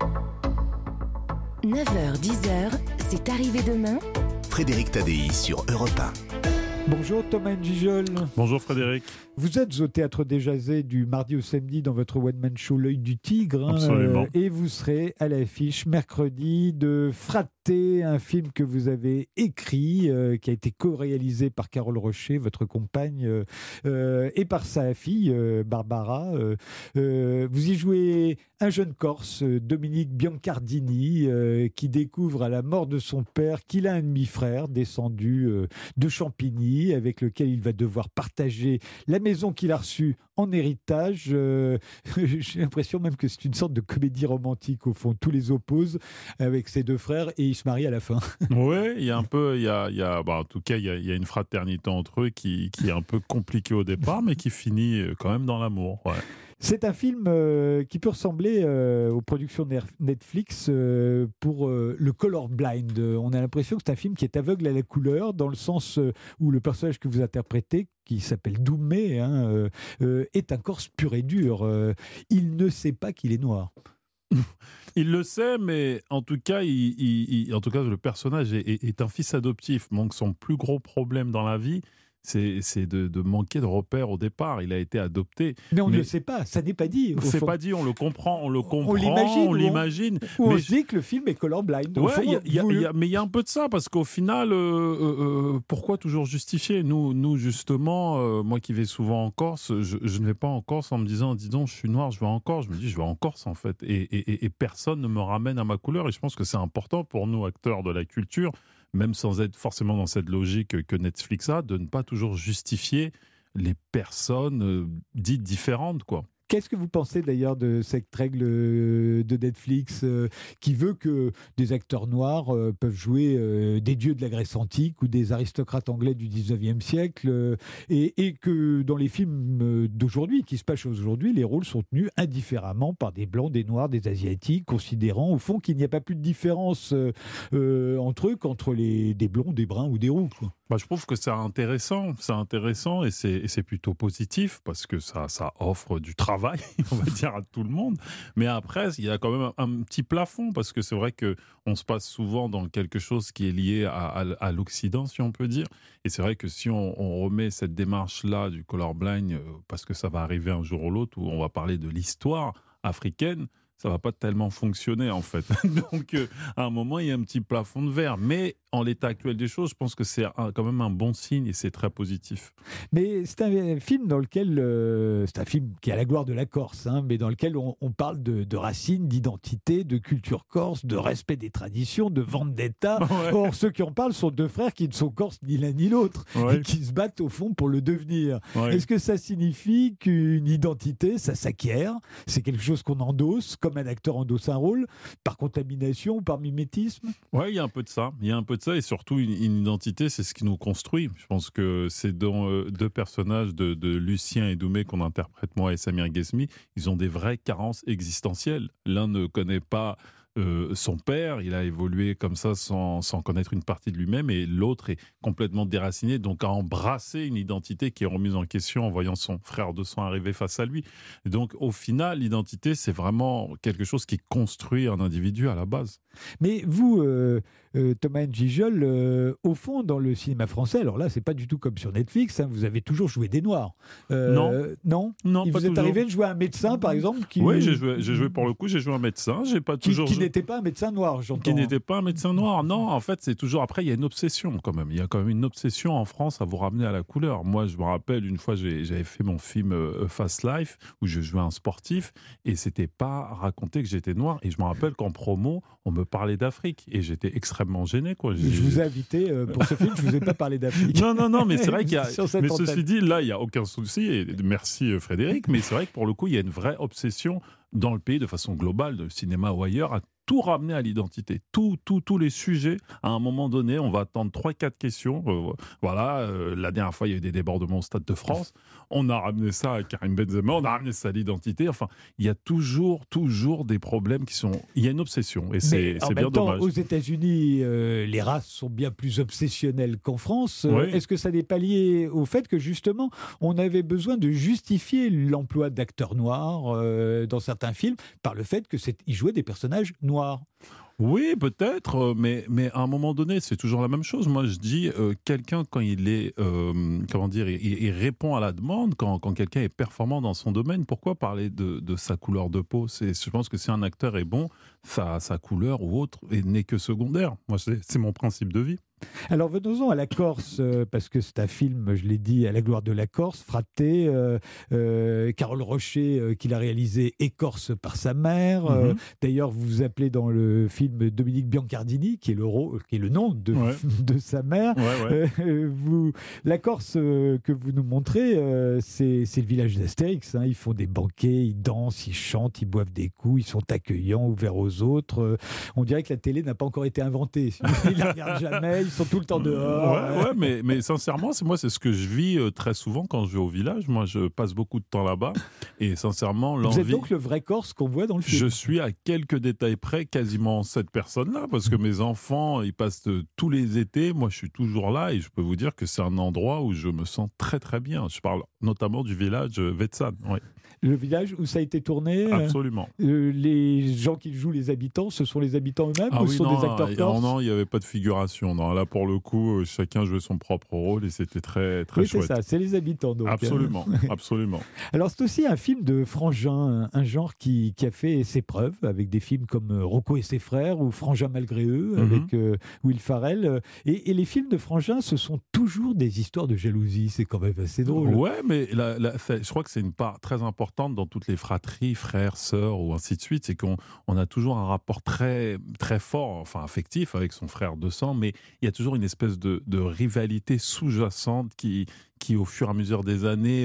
9h-10h, c'est arrivé demain. Frédéric Tadei sur Europe 1. Bonjour Thomas N'Gijol. Bonjour Frédéric. Vous êtes au Théâtre des Jazets du mardi au samedi dans votre one-man show L'œil du tigre. Absolument. Et vous serez à l'affiche mercredi de Fraté, un film que vous avez écrit, qui a été co-réalisé par Carole Rocher, votre compagne, et par sa fille Barbara. Vous y jouez un jeune Corse, Dominique Biancardini, qui découvre à la mort de son père qu'il a un demi-frère descendu de Champigny, avec lequel il va devoir partager la maison qu'il a reçue en héritage. J'ai l'impression même que c'est une sorte de comédie romantique, au fond. Tous les opposent avec ces deux frères et ils se marient à la fin. Oui, il y a un peu, en tout cas, il y a une fraternité entre eux qui est un peu compliquée au départ, mais qui finit quand même dans l'amour. Ouais. C'est un film qui peut ressembler aux productions Netflix pour le color blind. On a l'impression que c'est un film qui est aveugle à la couleur, dans le sens où le personnage que vous interprétez, qui s'appelle Doumé, est un Corse pur et dur. Il ne sait pas qu'il est noir. Il le sait, mais en tout cas, le personnage est un fils adoptif. Donc son plus gros problème dans la vie, c'est de manquer de repères au départ. Il a été adopté. Mais on ne le sait pas, ça n'est pas dit. C'est pas dit, on le comprend, on l'imagine. Ou on se dit que le film est colorblind. Ouais, mais il y a un peu de ça, parce qu'au final, pourquoi toujours justifier ? Nous justement, moi qui vais souvent en Corse, je ne vais pas en Corse en me disant, dis donc, je suis noir, je vais en Corse. Je me dis, je vais en Corse en fait. Et personne ne me ramène à ma couleur. Et je pense que c'est important pour nous, acteurs de la culture, même sans être forcément dans cette logique que Netflix a, de ne pas toujours justifier les personnes dites différentes, quoi. Qu'est-ce que vous pensez d'ailleurs de cette règle de Netflix qui veut que des acteurs noirs peuvent jouer des dieux de la Grèce antique ou des aristocrates anglais du 19e siècle et que dans les films d'aujourd'hui, qui se passent aujourd'hui, les rôles sont tenus indifféremment par des blancs, des noirs, des asiatiques, considérant au fond qu'il n'y a pas plus de différence entre eux qu'entre des blonds, des bruns ou des roux, quoi. Je trouve que c'est intéressant et c'est plutôt positif parce que ça offre du travail, on va dire, à tout le monde. Mais après, il y a quand même un petit plafond parce que c'est vrai qu'on se passe souvent dans quelque chose qui est lié à l'Occident, si on peut dire. Et c'est vrai que si on remet cette démarche-là du colorblind, parce que ça va arriver un jour ou l'autre où on va parler de l'histoire africaine, ça va pas tellement fonctionner en fait. Donc à un moment, il y a un petit plafond de verre. Mais en l'état actuel des choses, je pense que c'est quand même un bon signe et c'est très positif. Mais c'est un film dans lequel, c'est un film qui a la gloire de la Corse, mais dans lequel on parle de racines, d'identité, de culture corse, de respect des traditions, de vendetta. Ouais. Or, ceux qui en parlent sont deux frères qui ne sont corses ni l'un ni l'autre, et qui se battent au fond pour le devenir. Ouais. Est-ce que ça signifie qu'une identité, ça s'acquiert ? C'est quelque chose qu'on endosse, comme un acteur endosse un rôle, par contamination ou par mimétisme ? Oui, il y a un peu de ça. Et surtout, une identité, c'est ce qui nous construit. Je pense que c'est dans deux personnages de Lucien et Doumé qu'on interprète, moi et Samir Ghesmi. Ils ont des vraies carences existentielles. L'un ne connaît pas son père, il a évolué comme ça sans connaître une partie de lui-même, et l'autre est complètement déraciné, donc a embrassé une identité qui est remise en question en voyant son frère de sang arriver face à lui. Et donc au final, l'identité, c'est vraiment quelque chose qui construit un individu à la base. Mais vous, Thomas N'Gijol, au fond, dans le cinéma français, alors là, c'est pas du tout comme sur Netflix, vous avez toujours joué des Noirs. Non, vous êtes arrivé de jouer un médecin, par exemple Oui, j'ai joué pour le coup, j'ai joué un médecin, j'ai pas toujours... Qui n'était pas un médecin noir, j'entends. Qui n'était pas un médecin noir, non, en fait, c'est toujours... Après, il y a une obsession, quand même. Il y a quand même une obsession en France à vous ramener à la couleur. Moi, je me rappelle, une fois, j'avais fait mon film Fast Life, où je jouais un sportif, et c'était pas raconté que j'étais noir. Et je me rappelle qu'en promo, on me parlait d'Afrique, et j'étais extrêmement gêné, quoi. Je vous ai invité pour ce film, je vous ai pas parlé d'Afrique. Non, mais c'est vrai qu'il y a... Mais ceci dit, là, il n'y a aucun souci, et merci Frédéric, mais c'est vrai que pour le coup, il y a une vraie obsession dans le pays, de façon globale, de cinéma ou ailleurs, à tout ramener à l'identité. Tous les sujets, à un moment donné, on va attendre 3-4 questions. La dernière fois, il y a eu des débordements au Stade de France. On a ramené ça à Karim Benzema, on a ramené ça à l'identité. Enfin, il y a toujours des problèmes qui sont... Il y a une obsession, et c'est bien dommage. Aux États-Unis, les races sont bien plus obsessionnelles qu'en France. Oui. Est-ce que ça n'est pas lié au fait que, justement, on avait besoin de justifier l'emploi d'acteurs noirs dans certains films par le fait qu'ils jouaient des personnages noirs? Oui, peut-être, mais à un moment donné, c'est toujours la même chose. Moi, je dis, quelqu'un, quand il est, il répond à la demande, quand quelqu'un est performant dans son domaine, pourquoi parler de sa couleur de peau ? Je pense que si un acteur est bon, sa couleur ou autre n'est que secondaire. Moi, c'est mon principe de vie. Alors venons-en à la Corse, parce que c'est un film, je l'ai dit, à la gloire de la Corse, Fraté, Carole Rocher, qui l'a réalisé, est corse par sa mère. D'ailleurs, vous vous appelez dans le film Dominique Biancardini, qui est le nom de sa mère. La Corse que vous nous montrez, c'est le village d'Astérix. Ils font des banquets, ils dansent, ils chantent, ils boivent des coups, ils sont accueillants, ouverts aux autres. On dirait que la télé n'a pas encore été inventée. Ils ne la regardent jamais, ils sont tout le temps dehors. Mais sincèrement, c'est ce que je vis très souvent quand je vais au village. Moi, je passe beaucoup de temps là-bas. Et sincèrement, Vous êtes donc le vrai Corse qu'on voit dans le film. Je suis à quelques détails près quasiment cette personne-là, parce que mes enfants, ils passent tous les étés. Moi, je suis toujours là et je peux vous dire que c'est un endroit où je me sens très très bien. Je parle notamment du village Vetsan. Oui. Le village où ça a été tourné. Absolument. Les gens qui jouent les habitants, ce sont les habitants eux-mêmes ou ce sont des acteurs corses? Non, il n'y avait pas de figuration. Non, là, pour le coup, chacun jouait son propre rôle et c'était très, très chouette. C'est ça, c'est les habitants. Donc. Absolument, absolument. Alors, c'est aussi un film de Frangin, un genre qui a fait ses preuves avec des films comme Rocco et ses frères ou Frangin malgré eux avec Will Ferrell. Et les films de Frangin, ce sont toujours des histoires de jalousie. C'est quand même assez drôle. Ouais, mais je crois que c'est une part très importante dans toutes les fratries, frères, sœurs ou ainsi de suite, c'est qu'on a toujours un rapport très, très fort, enfin affectif avec son frère de sang, mais il y a toujours une espèce de rivalité sous-jacente qui au fur et à mesure des années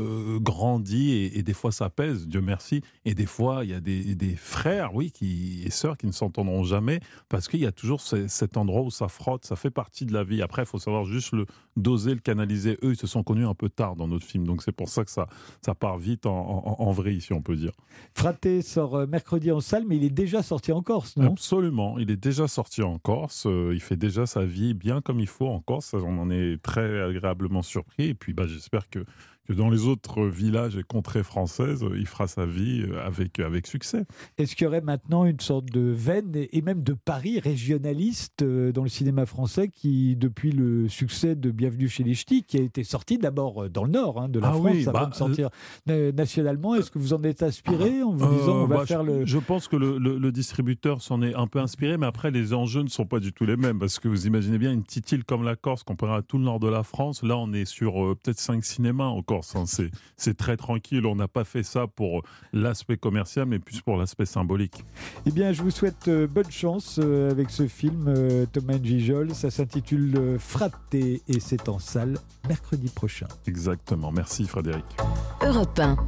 grandit et des fois ça pèse, Dieu merci, et des fois il y a des frères et sœurs qui ne s'entendront jamais parce qu'il y a toujours cet endroit où ça frotte, ça fait partie de la vie. Après il faut savoir juste le doser, le canaliser. Eux ils se sont connus un peu tard dans notre film, donc c'est pour ça que ça part vite en vrille, si on peut dire. Fraté sort mercredi en salle, mais il est déjà sorti en Corse, non? Absolument, il est déjà sorti en Corse, il fait déjà sa vie bien comme il faut en Corse, on en est très agréablement surpris. Et puis j'espère que dans les autres villages et contrées françaises, il fera sa vie avec succès. Est-ce qu'il y aurait maintenant une sorte de veine et même de pari régionaliste dans le cinéma français qui, depuis le succès de Bienvenue chez les Ch'tis, qui a été sorti d'abord dans le nord de la France, avant de sortir nationalement, est-ce que vous en êtes inspiré en vous disant on va faire le... Je pense que le distributeur s'en est un peu inspiré, mais après les enjeux ne sont pas du tout les mêmes, parce que vous imaginez bien une petite île comme la Corse, comparée à tout le nord de la France, là on est sur peut-être 5 cinémas en Corse. C'est très tranquille, on n'a pas fait ça pour l'aspect commercial mais plus pour l'aspect symbolique. Eh bien je vous souhaite bonne chance avec ce film Thomas Gijol, ça s'intitule Fraté et c'est en salle mercredi prochain. Exactement, merci Frédéric. Europe 1.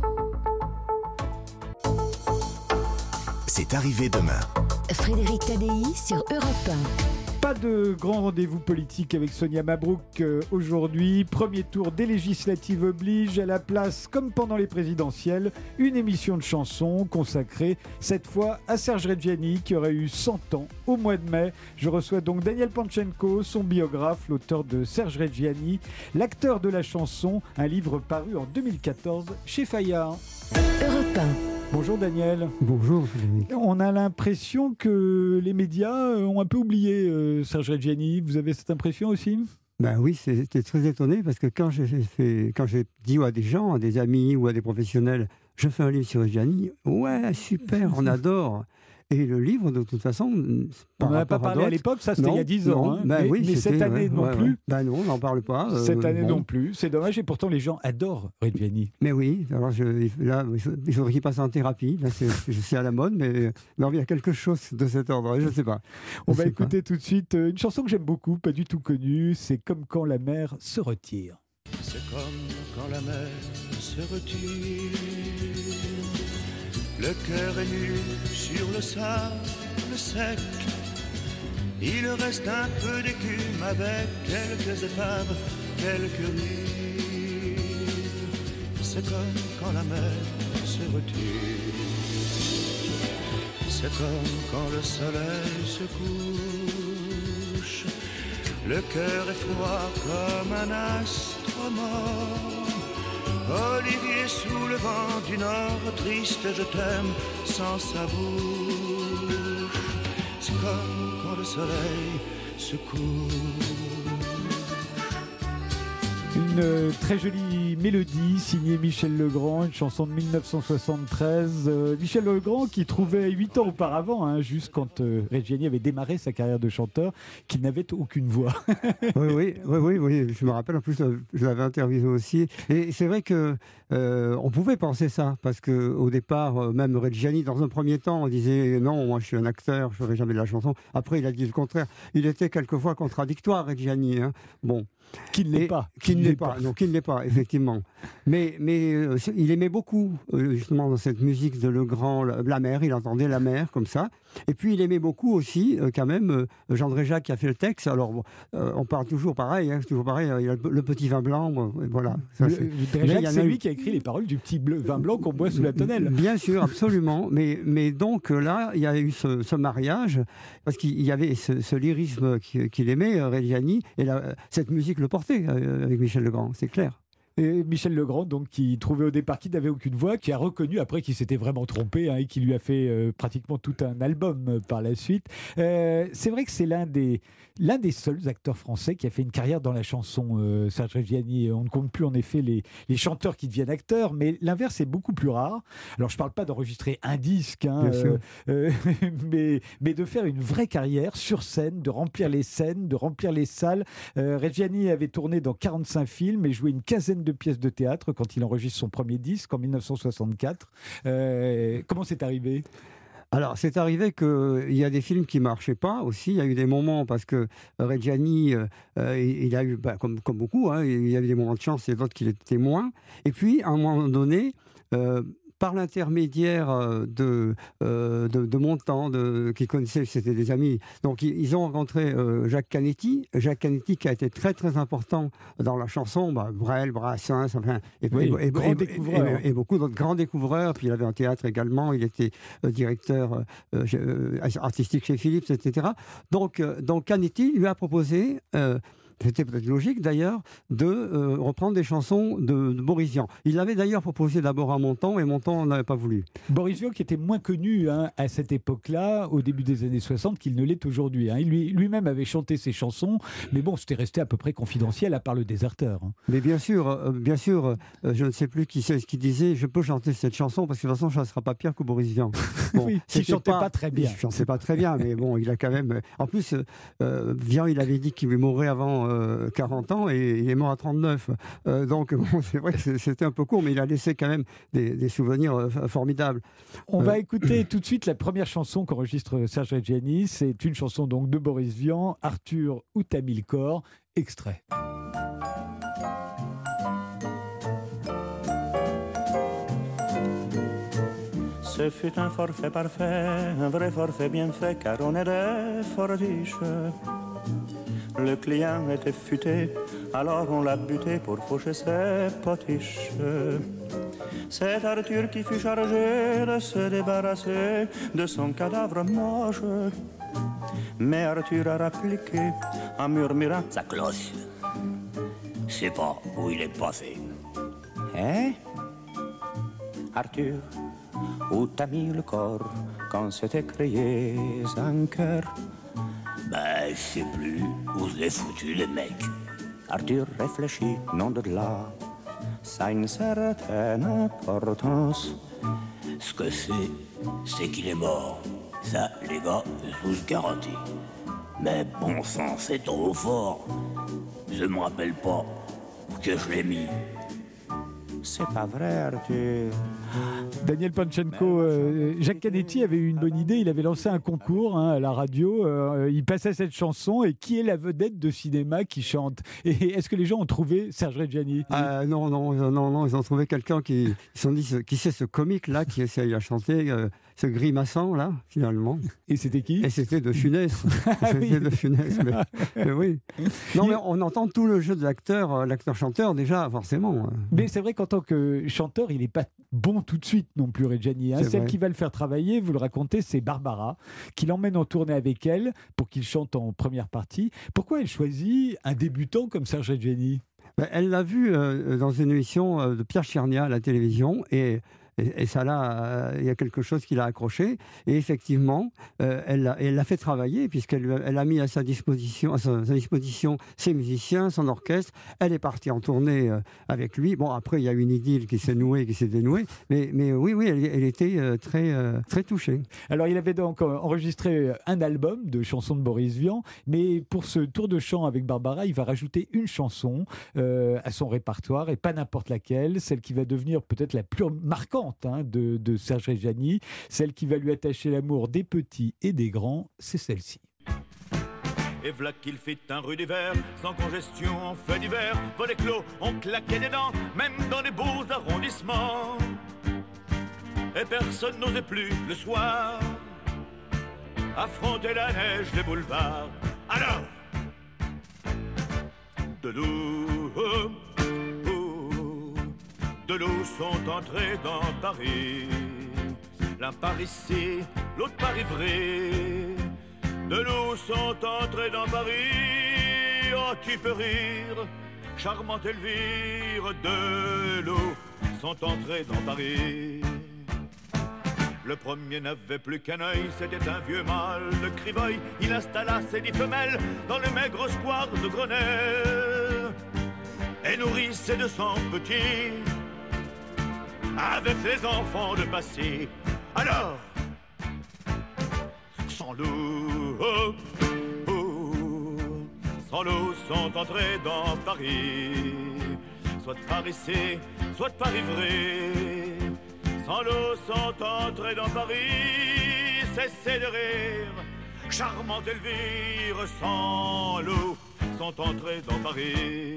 C'est arrivé demain. Frédéric Tadei sur Europe 1. Pas de grand rendez-vous politique avec Sonia Mabrouk aujourd'hui. Premier tour des législatives oblige. À la place, comme pendant les présidentielles, une émission de chansons consacrée cette fois à Serge Reggiani qui aurait eu 100 ans au mois de mai. Je reçois donc Daniel Panchenko, son biographe, l'auteur de Serge Reggiani, l'acteur de la chanson, un livre paru en 2014 chez Fayard. Europe 1. Bonjour Daniel. Bonjour Frédéric. On a l'impression que les médias ont un peu oublié Serge Reggiani. Vous avez cette impression aussi? Ben oui, j'étais très étonné parce que quand j'ai dit à des gens, à des amis ou à des professionnels, je fais un livre sur Reggiani, ouais, super, on adore. Et le livre, de toute façon... On n'en a pas parlé à l'époque, ça c'était il y a 10 ans. Ben mais cette année non plus. Ben non, on n'en parle pas. Cette année non plus. C'est dommage et pourtant les gens adorent Reggiani. Mais oui, alors il faudrait qu'il passe en thérapie. Là, c'est à la mode, mais il y a quelque chose de cet ordre, je ne sais pas. On va écouter tout de suite une chanson que j'aime beaucoup, pas du tout connue. C'est Comme quand la mer se retire. C'est comme quand la mer se retire. Le cœur est nu sur le sable sec. Il reste un peu d'écume avec quelques épaves, quelques rives. C'est comme quand la mer se retire. C'est comme quand le soleil se couche. Le cœur est froid comme un astre mort. Olivier sous le vent du nord, triste je t'aime sans sa bouche. C'est comme quand le soleil se couche. Une une très jolie mélodie signée Michel Legrand, une chanson de 1973. Michel Legrand qui trouvait 8 ans auparavant, juste quand Reggiani avait démarré sa carrière de chanteur, qu'il n'avait aucune voix. Oui, je me rappelle, en plus je l'avais interviewé aussi. Et c'est vrai que on pouvait penser ça, parce qu'au départ, même Reggiani, dans un premier temps, on disait non, moi je suis un acteur, je ne ferai jamais de la chanson. Après, il a dit le contraire. Il était quelquefois contradictoire, Reggiani. Bon. Qui ne l'est pas. Qui ne l'est pas, effectivement. Mais il aimait beaucoup, justement, dans cette musique de Legrand, la mer, il entendait la mer, comme ça. Et puis, il aimait beaucoup aussi, quand même, Jean Dréjac qui a fait le texte. Alors, on parle toujours pareil, il y a le petit vin blanc, voilà. Dréjac, c'est lui qui a écrit les paroles du petit vin blanc qu'on boit sous la tonnelle. Bien sûr, absolument. Mais donc, là, il y a eu ce mariage, parce qu'il y avait ce lyrisme qu'il aimait, Reggiani, et cette musique le portait avec Michel Legrand, c'est clair. Et Michel Legrand, donc, qui trouvait au départ qu'il n'avait aucune voix, qui a reconnu après qu'il s'était vraiment trompé et qui lui a fait pratiquement tout un album par la suite. C'est vrai que c'est l'un des seuls acteurs français qui a fait une carrière dans la chanson, Serge Reggiani. On ne compte plus en effet les chanteurs qui deviennent acteurs, mais l'inverse est beaucoup plus rare. Alors je ne parle pas d'enregistrer un disque, mais de faire une vraie carrière sur scène, de remplir les scènes, de remplir les salles. Reggiani avait tourné dans 45 films et joué une quinzaine de pièces de théâtre quand il enregistre son premier disque en 1964. Comment c'est arrivé ? Alors, c'est arrivé qu'il y a des films qui ne marchaient pas aussi. Il y a eu des moments, parce que Reggiani, il a eu, comme beaucoup, il y a eu des moments de chance et d'autres qui l'étaient moins. Et puis, à un moment donné, par l'intermédiaire de Montand, qui connaissaient, c'était des amis. Donc, ils ont rencontré Jacques Canetti. Jacques Canetti qui a été très, très important dans la chanson. Brel, Brassens, et beaucoup d'autres grands découvreurs. Puis, il avait un théâtre également. Il était directeur artistique chez Philips, etc. Donc Canetti lui a proposé... c'était peut-être logique d'ailleurs, de reprendre des chansons de Boris Vian. Il l'avait d'ailleurs proposé d'abord à Montand, et Montand n'avait pas voulu. Boris Vian qui était moins connu à cette époque-là, au début des années 60, qu'il ne l'est aujourd'hui. Lui-même avait chanté ses chansons, mais bon, c'était resté à peu près confidentiel, à part le déserteur. Mais bien sûr, je ne sais plus qui c'est qui disait « Je peux chanter cette chanson, parce que de toute façon, ça ne sera pas pire que Boris Vian. » Bon, oui, il ne chantait pas très bien. Il ne chantait pas très bien, mais bon, il a quand même... En plus, Vian, il avait dit qu'il mourrait avant 40 ans et il est mort à 39. Donc, bon, c'est vrai que c'était un peu court, mais il a laissé quand même des souvenirs formidables. On va écouter tout de suite la première chanson qu'enregistre Serge Reggiani. C'est une chanson donc de Boris Vian, Arthur, où t'as mis le corps, extrait. Ce fut un forfait parfait, un vrai forfait bien fait, car on était fort riche. Le client était futé, alors on l'a buté pour faucher ses potiches. C'est Arthur qui fut chargé de se débarrasser de son cadavre moche. Mais Arthur a rappliqué en murmurant: sa cloche, je sais pas où il est passé. Hein? Arthur, où t'as mis le corps quand s'est écrié un cœur? Ben, je sais plus où je l'ai foutu, le mec. Arthur réfléchit, non de là. Ça a une certaine importance. Ce que c'est qu'il est mort. Ça, les gars, je vous le garantis. Mais bon sang, c'est trop fort. Je me rappelle pas où que je l'ai mis. C'est pas vrai, Arthur. Daniel Panchenko, Jacques Canetti avait eu une bonne idée. Il avait lancé un concours à la radio. Il passait cette chanson. Et qui est la vedette de cinéma qui chante? Et est-ce que les gens ont trouvé Serge Reggiani? Non. Ils ont trouvé quelqu'un qui se sont dit qui c'est ce comique-là qui essaye à chanter, ce grimaçant, là, finalement. Et c'était qui? Et c'était de Funès. C'était de Funès, mais oui. Non, mais on entend tout le jeu de l'acteur-chanteur, déjà, forcément. Mais c'est vrai qu'en tant que chanteur, il n'est pas bon tout de suite non plus, Reggiani. Celle qui va le faire travailler, vous le racontez, c'est Barbara, qui l'emmène en tournée avec elle pour qu'il chante en première partie. Pourquoi elle choisit un débutant comme Serge Reggiani? Elle l'a vu dans une émission de Pierre Tchernia à la télévision, et Et ça, là, il y a quelque chose qui l'a accroché. Et effectivement, elle l'a fait travailler, puisqu'elle a mis à sa disposition ses musiciens, son orchestre. Elle est partie en tournée avec lui. Bon, après, il y a une idylle qui s'est nouée, qui s'est dénouée. Mais oui, elle était très touchée. Alors, il avait donc enregistré un album de chansons de Boris Vian, mais pour ce tour de chant avec Barbara, il va rajouter une chanson à son répertoire, et pas n'importe laquelle, celle qui va devenir peut-être la plus marquante de Serge Reggiani, celle qui va lui attacher l'amour des petits et des grands, c'est celle-ci. Et v'là qu'il fit un rude hiver, sans congestion, en fait d'hiver, volets clos, on claquait des dents, même dans les beaux arrondissements. Et personne n'osait plus, le soir, affronter la neige des boulevards. Alors, de l'eau sont entrés dans Paris, l'un par ici, l'autre par Ivry. De l'eau sont entrés dans Paris, oh tu peux rire, charmante Elvire. De l'eau sont entrés dans Paris. Le premier n'avait plus qu'un œil, c'était un vieux mâle de Criveuil. Il installa ses 10 femelles dans le maigre square de Grenelle et nourrit ses 200 petits avec les enfants de Passy. Alors, sans l'eau, sans l'eau sont entrés dans Paris, soit par ici, soit par Ivry. Sans l'eau sont entrés dans Paris, cessez de rire, charmante Elvire. Sans l'eau sont entrés dans Paris.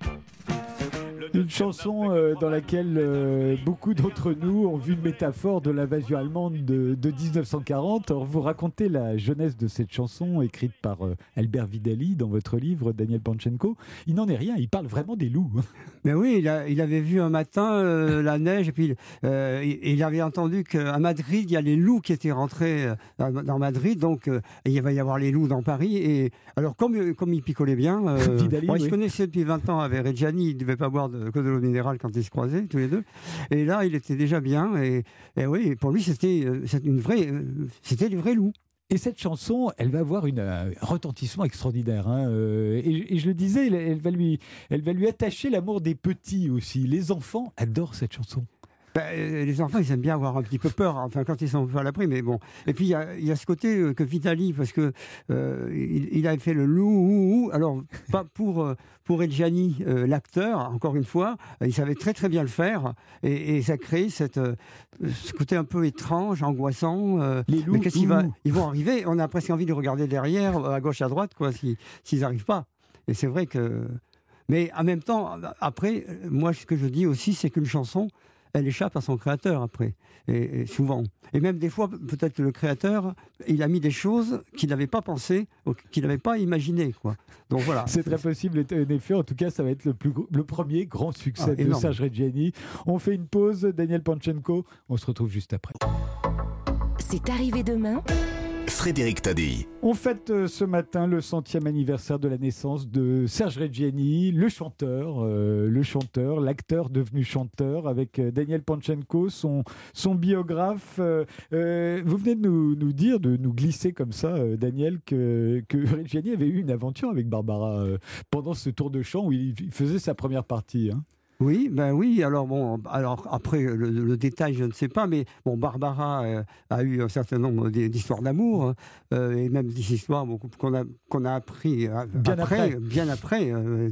Une chanson dans laquelle beaucoup d'entre nous ont vu une métaphore de l'invasion allemande de 1940. Alors, vous racontez la jeunesse de cette chanson écrite par Albert Vidali dans votre livre, Daniel Panchenko. Il n'en est rien, il parle vraiment des loups. Mais oui, il avait vu un matin la neige, et puis il avait entendu qu'à Madrid, il y a les loups qui étaient rentrés dans Madrid, donc il va y avoir les loups dans Paris. Et alors, comme il picolait bien, Vidali, ils se connaissaient depuis 20 ans avec Reggiani, il ne devait pas boire que de l'eau minérale quand ils se croisaient, tous les deux. Et là, il était déjà bien, et oui, pour lui, c'était les vrais loups. Et cette chanson, elle va avoir un retentissement extraordinaire. Et je le disais, elle va lui attacher l'amour des petits aussi. Les enfants adorent cette chanson. Les enfants, ils aiment bien avoir un petit peu peur, enfin quand ils sont à l'abri, mais bon. Et puis il y a ce côté que Vitali, parce que il avait fait le loup, alors pas pour Reggiani, l'acteur, encore une fois, il savait très très bien le faire, et ça crée ce côté un peu étrange, angoissant. Les loups, mais ils vont arriver, on a presque envie de regarder derrière, à gauche, à droite, quoi, s'ils n'arrivent pas. Et c'est vrai que... Mais en même temps, après, moi ce que je dis aussi, c'est qu'une chanson, elle échappe à son créateur après, et souvent. Et même des fois, peut-être que le créateur, il a mis des choses qu'il n'avait pas pensé, qu'il n'avait pas imaginé, quoi. Donc voilà. C'est très possible, en effet. En tout cas, ça va être le premier grand succès de Serge Reggiani. On fait une pause, Daniel Panchenko. On se retrouve juste après. C'est arrivé demain. Frédéric Tadei. On fête ce matin le 100e anniversaire de la naissance de Serge Reggiani, le chanteur, l'acteur devenu chanteur, avec Daniel Panchenko, son biographe. Vous venez de nous dire, de nous glisser comme ça, Daniel, que Reggiani avait eu une aventure avec Barbara pendant ce tour de chant où il faisait sa première partie. Oui, alors après le détail je ne sais pas, mais bon, Barbara a eu un certain nombre d'histoires d'amour, et même des histoires qu'on a appris bien après,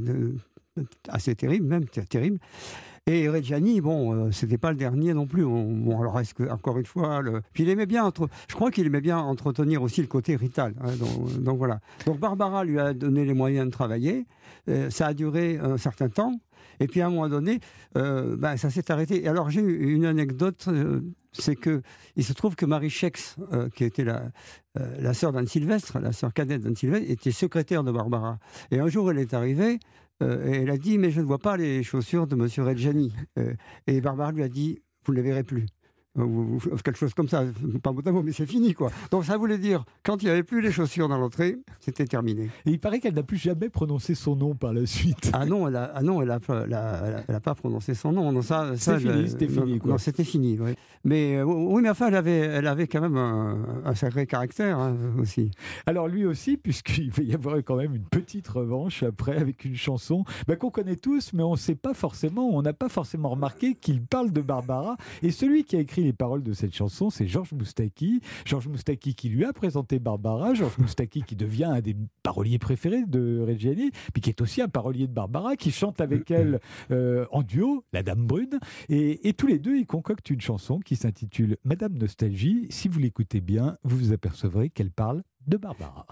assez terrible même, terrible. Et Reggiani, c'était pas le dernier non plus. Alors est-ce que, encore une fois, puis il aimait bien je crois qu'il aimait bien entretenir aussi le côté rital. Donc voilà. Donc Barbara lui a donné les moyens de travailler. Ça a duré un certain temps. Et puis à un moment donné, ça s'est arrêté. Et alors j'ai eu une anecdote, c'est que il se trouve que Marie Schex, qui était la sœur d'Anne Sylvestre, la sœur cadette d'Anne Sylvestre, était secrétaire de Barbara. Et un jour, elle est arrivée. Et elle a dit, mais je ne vois pas les chaussures de Monsieur Reggiani. Et Barbara lui a dit, vous ne les verrez plus. ou quelque chose comme ça, pas mot à mot, mais c'est fini, quoi. Donc ça voulait dire, quand il n'y avait plus les chaussures dans l'entrée, c'était terminé. Et il paraît qu'elle n'a plus jamais prononcé son nom par la suite. Ah non, elle a pas prononcé son nom. Non, c'était fini, quoi. Non, c'était fini, oui. Mais oui, mais enfin, elle avait quand même un sacré caractère, hein, aussi. Alors lui aussi, puisqu'il va y avoir quand même une petite revanche après avec une chanson qu'on connaît tous, mais on n'a pas forcément remarqué qu'il parle de Barbara. Et celui qui a écrit les paroles de cette chanson, c'est Georges Moustaki. Georges Moustaki qui lui a présenté Barbara. Georges Moustaki qui devient un des paroliers préférés de Reggiani, puis qui est aussi un parolier de Barbara, qui chante avec elle en duo, La Dame Brune. Et tous les deux, ils concoctent une chanson qui s'intitule Madame Nostalgie. Si vous l'écoutez bien, vous vous apercevrez qu'elle parle de Barbara.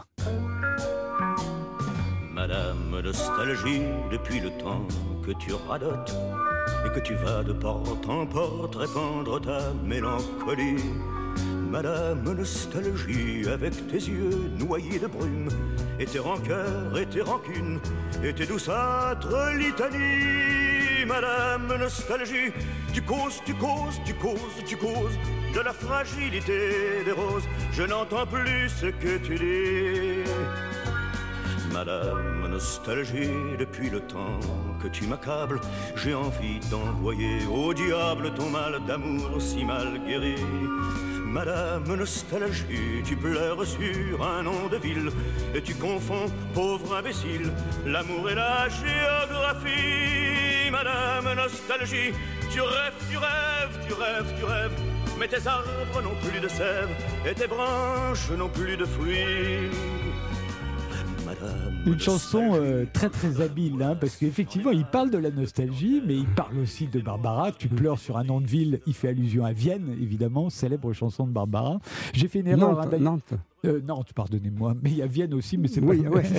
Madame Nostalgie, depuis le temps que tu radotes et que tu vas de porte en porte répandre ta mélancolie. Madame Nostalgie, avec tes yeux noyés de brume et tes rancœurs et tes rancunes et tes douceâtres litanies. Madame Nostalgie, tu causes de la fragilité des roses. Je n'entends plus ce que tu dis. Madame Nostalgie, depuis le temps que tu m'accables, j'ai envie d'envoyer au diable ton mal d'amour si mal guéri. Madame Nostalgie, tu pleures sur un nom de ville et tu confonds, pauvre imbécile, l'amour et la géographie. Madame Nostalgie, tu rêves, mais tes arbres n'ont plus de sève et tes branches n'ont plus de fruits. Une chanson très très habile, hein, parce qu'effectivement il parle de la nostalgie, mais il parle aussi de Barbara. Tu pleures sur un nom de ville, il fait allusion à Vienne, évidemment, célèbre chanson de Barbara. J'ai fait une erreur. Nantes, pardonnez-moi, mais il y a Vienne aussi, mais c'est pas.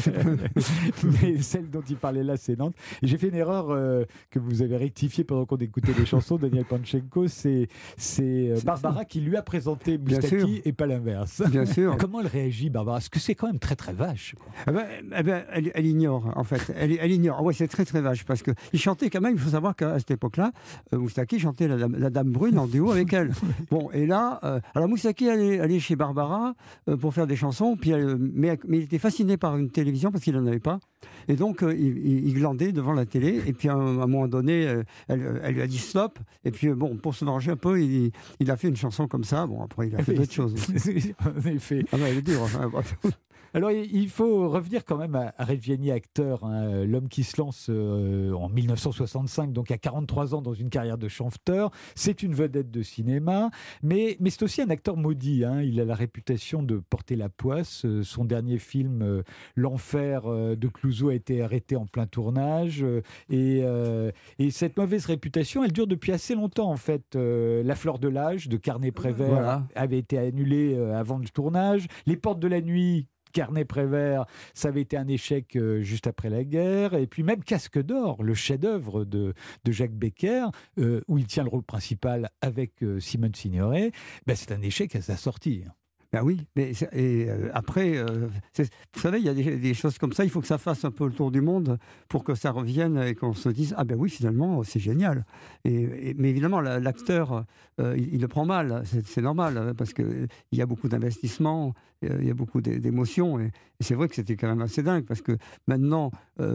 Mais celle dont il parlait là, c'est Nantes. Et j'ai fait une erreur que vous avez rectifiée pendant qu'on écoutait les chansons. Daniel Panchenko, c'est Barbara qui lui a présenté Moustaki et pas l'inverse. Bien sûr. Comment elle réagit, Barbara? Parce que c'est quand même très très vache, quoi. Elle ignore, en fait. Elle ignore. Ouais, c'est très très vache parce que il chantait quand même. Il faut savoir qu'à cette époque-là, Moustaki chantait la Dame Brune en duo avec elle. Bon, et là, alors Moustaki allait chez Barbara pour faire des chansons, puis mais il était fasciné par une télévision parce qu'il n'en avait pas. Et donc, il glandait devant la télé. Et puis, à un moment donné, elle lui a dit stop. Et puis, bon, pour se venger un peu, il a fait une chanson comme ça. Bon, après, il a fait d'autres choses. En effet. Ah ben, elle est dure. Alors, il faut revenir quand même à Reggiani, acteur, hein, l'homme qui se lance en 1965, donc à 43 ans dans une carrière de chanteur. C'est une vedette de cinéma, mais c'est aussi un acteur maudit, hein. Il a la réputation de porter la poisse. Son dernier film, L'Enfer de Clouzot, a été arrêté en plein tournage. Et cette mauvaise réputation, elle dure depuis assez longtemps, en fait. La Fleur de l'âge de Carnet-Prévert avait été annulée avant le tournage. Les Portes de la nuit, Carnet-Prévert, ça avait été un échec juste après la guerre. Et puis même Casque d'or, le chef-d'œuvre de Jacques Becker, où il tient le rôle principal avec Simone Signoret, c'est un échec à sa sortie. Ben oui, mais après, vous savez, il y a des choses comme ça, il faut que ça fasse un peu le tour du monde pour que ça revienne et qu'on se dise, ah ben oui, finalement, c'est génial. Mais évidemment, l'acteur, il le prend mal, c'est normal, parce qu'il y a beaucoup d'investissements, il y a beaucoup d'émotions, et c'est vrai que c'était quand même assez dingue, parce que maintenant,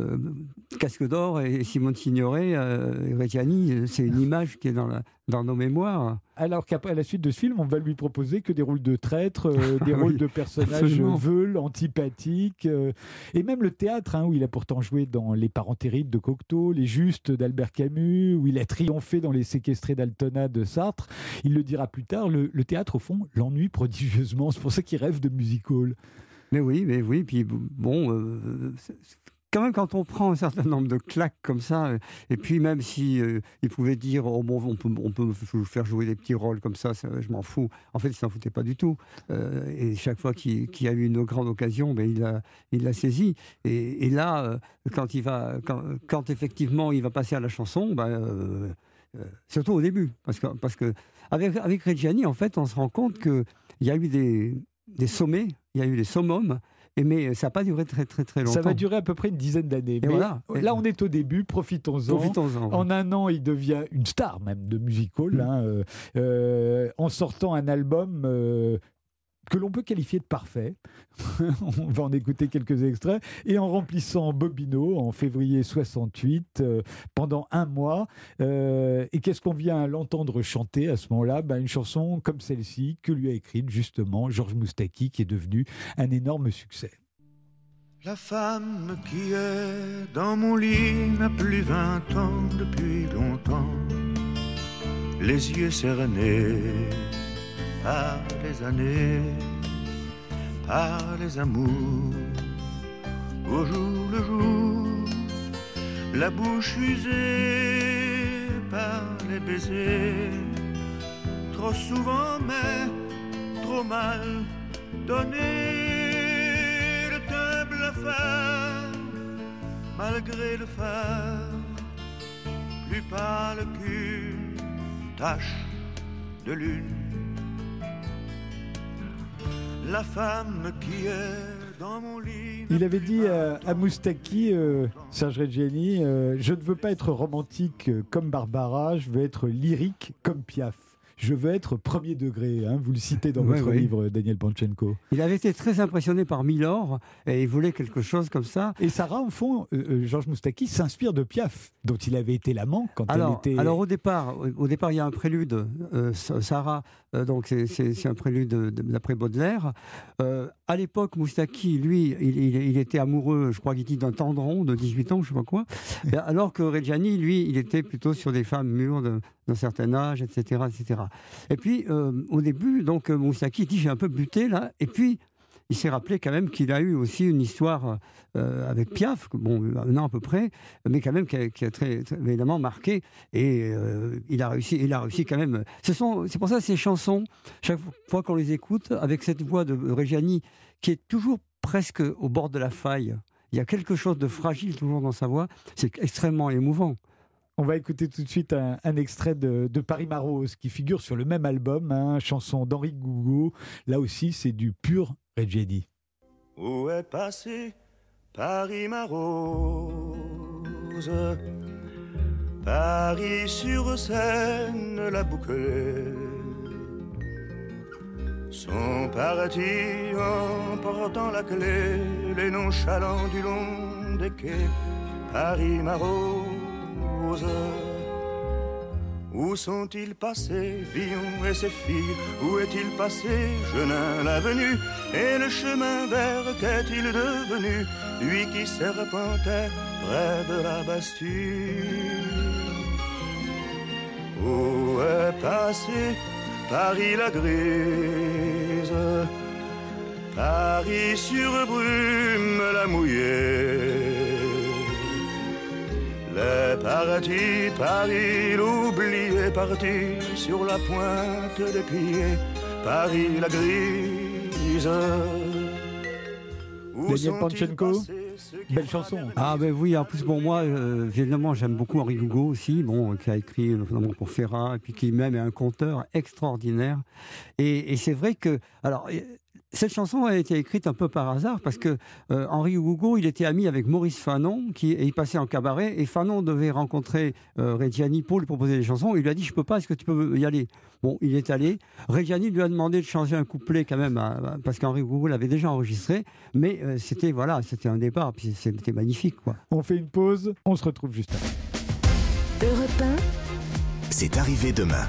Casque d'or et Simone Signoret, et Reggiani, c'est une image qui est dans nos mémoires. Alors qu'après la suite de ce film, on va lui proposer que des rôles de traître, des rôles de personnages veules, antipathiques, et même le théâtre, hein, où il a pourtant joué dans Les Parents terribles de Cocteau, Les Justes d'Albert Camus, où il a triomphé dans Les Séquestrés d'Altona de Sartre. Il le dira plus tard, le théâtre, au fond, l'ennuie prodigieusement. C'est pour ça qu'il rêve de music-hall. Mais oui, puis bon... Quand même, quand on prend un certain nombre de claques comme ça, et puis même si il pouvait dire on peut vous faire jouer des petits rôles comme ça, je m'en fous. En fait, il s'en foutait pas du tout. Et chaque fois qu'il y a eu une grande occasion, il l'a saisi. Et là, quand effectivement il va passer à la chanson, surtout au début, parce que avec Reggiani, en fait, on se rend compte que il y a eu des sommets, il y a eu des summums. Mais ça n'a pas duré très très très longtemps. Ça va durer à peu près une dizaine d'années. Mais voilà. Là, on est au début, profitons-en. Profitons-en. En un an, il devient une star même de music-hall, en sortant un album que l'on peut qualifier de parfait. On va en écouter quelques extraits. Et en remplissant Bobino en février 68, pendant un mois. Et qu'est-ce qu'on vient à l'entendre chanter à ce moment-là? Une chanson comme celle-ci, que lui a écrite justement Georges Moustaki, qui est devenu un énorme succès. La femme qui est dans mon lit n'a plus 20 ans depuis longtemps. Les yeux cernés par les années, par les amours, au jour le jour, la bouche usée par les baisers, trop souvent mais trop mal donné, le teint blafard, malgré le phare, plus pâle qu'une tache de lune. La femme qui est dans mon lit. Il avait dit à Moustaki, Serge Reggiani, je ne veux pas être romantique comme Barbara, je veux être lyrique comme Piaf. Je veux être premier degré, vous le citez dans votre livre, Daniel Panchenko. Il avait été très impressionné par Milor et il voulait quelque chose comme ça. Et Sarah, au fond, Georges Moustaki s'inspire de Piaf, dont il avait été l'amant quand elle était... Alors au départ, il y a un prélude, Sarah, donc c'est un prélude d'après Baudelaire. À l'époque, Moustaki, lui, il était amoureux, je crois qu'il dit d'un tendron de 18 ans, je ne sais pas quoi, alors que Reggiani, lui, il était plutôt sur des femmes mûres d'un certain âge, etc., etc. Et puis, au début, donc, Moustaki dit, j'ai un peu buté, là, et puis, il s'est rappelé quand même qu'il a eu aussi une histoire avec Piaf, un an à peu près, mais quand même qui a très évidemment marqué, et il a réussi quand même. C'est pour ça ces chansons, chaque fois qu'on les écoute, avec cette voix de Reggiani, qui est toujours presque au bord de la faille, il y a quelque chose de fragile toujours dans sa voix, c'est extrêmement émouvant. On va écouter tout de suite un extrait de Paris Ma Rose qui figure sur le même album, chanson d'Henri Gougaud. Là aussi, c'est du pur Reggiani. Où est passé Paris Ma Rose? Paris sur Seine la bouclée. Sont partis en portant la clé les nonchalants du long des quais. Paris Ma Rose. Où sont-ils passés, Villon et ses filles? Où est-il passé, Genin l'avenue? Et le chemin vert, qu'est-il devenu? Lui qui serpentait près de la Bastille. Où est passé Paris la grise? Paris sur brume la mouillée. Les partis, Paris l'oublié, parti sur la pointe des pieds, Paris la grise. Daniel Panchenko, belle chanson. Ah ben oui, en plus pour moi, évidemment, j'aime beaucoup Henri Gougaud aussi, qui a écrit notamment pour Ferrat, et puis qui même est un conteur extraordinaire. Et c'est vrai que... Alors, cette chanson a été écrite un peu par hasard parce que Henri Gougaud, il était ami avec Maurice Fanon et il passait en cabaret et Fanon devait rencontrer Reggiani pour lui proposer des chansons. Il lui a dit, je peux pas, est-ce que tu peux y aller? Bon, il est allé. Reggiani lui a demandé de changer un couplet quand même parce qu'Henri Gougaud l'avait déjà enregistré, mais c'était un départ, puis c'était magnifique, quoi. On fait une pause, on se retrouve juste après. Europe 1. C'est arrivé demain.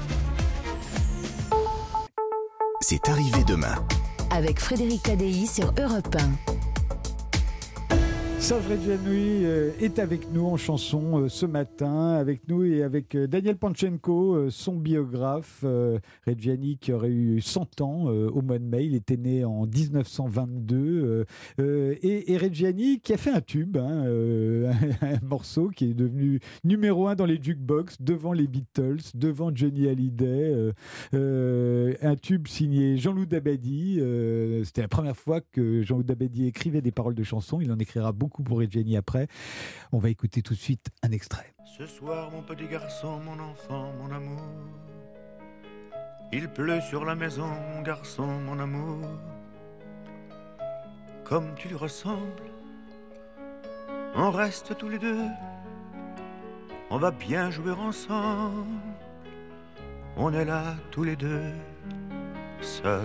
C'est arrivé demain. Avec Frédéric Tadei sur Europe 1. Serge Reggiani est avec nous en chanson ce matin, avec nous et avec Daniel Panchenko, son biographe. Reggiani qui aurait eu 100 ans au mois de mai, il était né en 1922. Et Reggiani qui a fait un tube, un morceau qui est devenu numéro 1 dans les jukebox, devant les Beatles, devant Johnny Hallyday. Un tube signé Jean-Loup Dabadi. C'était la première fois que Jean-Loup Dabadi écrivait des paroles de chansons. Il en écrira beaucoup pour Reggiani après. On va écouter tout de suite un extrait. Ce soir, mon petit garçon, mon enfant, mon amour, il pleut sur la maison, mon garçon, mon amour. comme tu lui ressembles. On reste tous les deux, on va bien jouer ensemble. On est là tous les deux, seuls.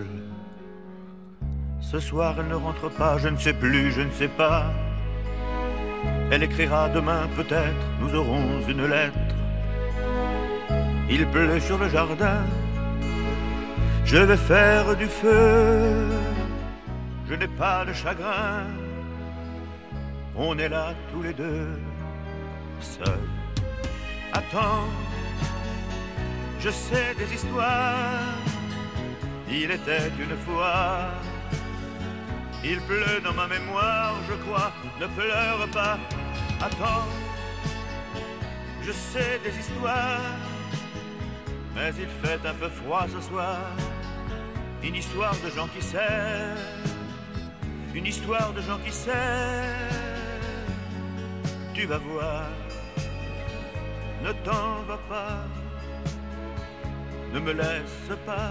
Ce soir elle ne rentre pas, je ne sais plus, je ne sais pas. Elle écrira demain peut-être, nous aurons une lettre. Il pleut sur le jardin, je vais faire du feu. Je n'ai pas de chagrin, on est là tous les deux, seuls. Attends, je sais des histoires. Il était une fois. Il pleut dans ma mémoire, je crois. Ne pleure pas. Attends, je sais des histoires. Mais il fait un peu froid ce soir. Une histoire de gens qui s'aiment. Une histoire de gens qui s'aiment. Tu vas voir. Ne t'en va pas. Ne me laisse pas.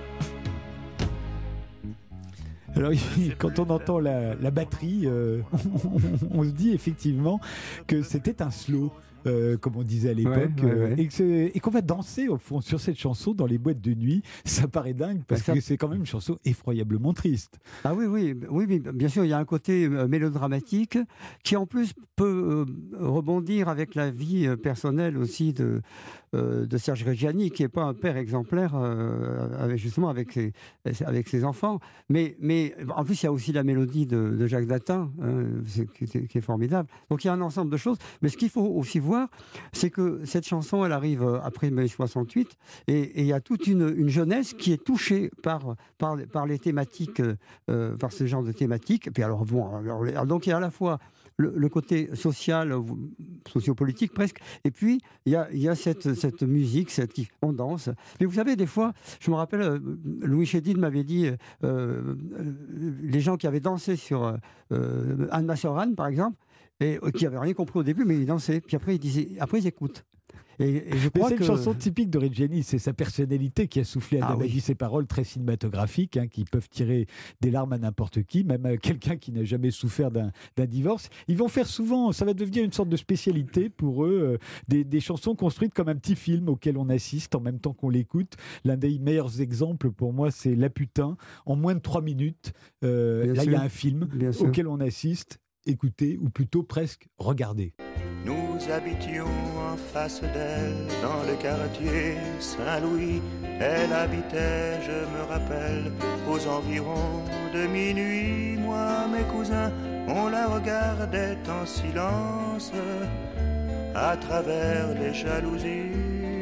Alors, quand on entend la batterie, on se dit effectivement que c'était un slow. Comme on disait à l'époque, et qu'on va danser au fond sur cette chanson dans les boîtes de nuit. Ça paraît dingue parce que c'est quand même une chanson effroyablement triste. Ah oui, bien sûr, il y a un côté mélodramatique qui en plus peut rebondir avec la vie personnelle aussi de Serge Reggiani, qui n'est pas un père exemplaire justement avec ses enfants. Mais en plus, il y a aussi la mélodie de Jacques Datin, qui est formidable. Donc il y a un ensemble de choses. Mais ce qu'il faut aussi voir, c'est que cette chanson, elle arrive après mai 68, et il y a toute une jeunesse qui est touchée par les thématiques, par ce genre de thématiques. Et puis donc il y a à la fois le côté social, sociopolitique presque, et puis il y a cette musique, on danse. Mais vous savez, des fois, je me rappelle, Louis Chédid m'avait dit, les gens qui avaient dansé sur Anne Massoran, par exemple, et qui n'avaient rien compris au début, mais ils dansaient. Puis après, ils écoutent. Et je crois c'est une chanson typique de Reggiani, c'est sa personnalité qui a soufflé à David ces paroles très cinématographiques, qui peuvent tirer des larmes à n'importe qui, même à quelqu'un qui n'a jamais souffert d'un divorce. Ils vont faire souvent, ça va devenir une sorte de spécialité pour eux, des chansons construites comme un petit film auquel on assiste en même temps qu'on l'écoute. L'un des meilleurs exemples pour moi, c'est La Putain. En moins de 3 minutes, il y a un film auquel on assiste. Écouter, ou plutôt presque regarder. Nous habitions en face d'elle, dans le quartier Saint-Louis. Elle habitait, je me rappelle, aux environs de minuit. Moi, mes cousins, on la regardait en silence, à travers les jalousies.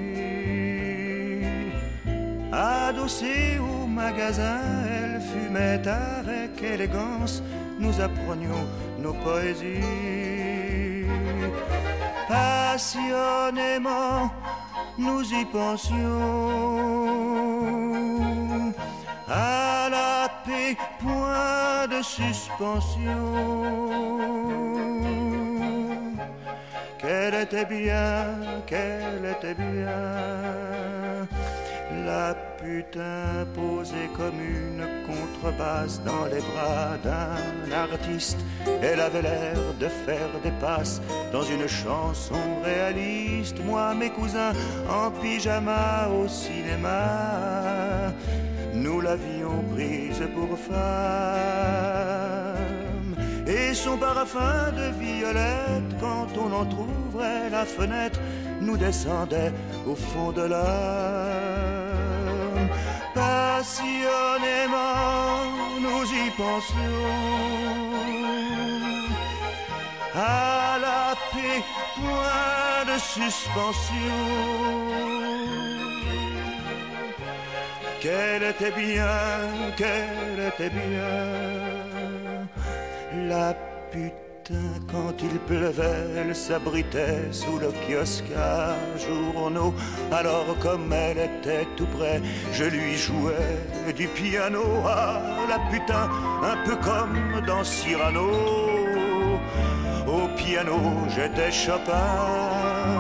Adossée au magasin, elle fumait avec élégance. Nous apprenions nos poésies. Passionnément, nous y pensions. À la paix, point de suspension. Qu'elle était bien, la putain posée comme une contrebasse dans les bras d'un artiste. Elle avait l'air de faire des passes dans une chanson réaliste. Moi, mes cousins, en pyjama au cinéma, nous l'avions prise pour femme. Et son parfum de violette, quand on entrouvrait la fenêtre, nous descendait au fond de l'âme. Passionnément, nous y pensions. À la paix, point de suspension. Qu'elle était bien, la putain, quand il pleuvait, elle s'abritait sous le kiosque à journaux. Alors comme elle était tout près, je lui jouais du piano. Ah, la putain, un peu comme dans Cyrano. Au piano, j'étais Chopin.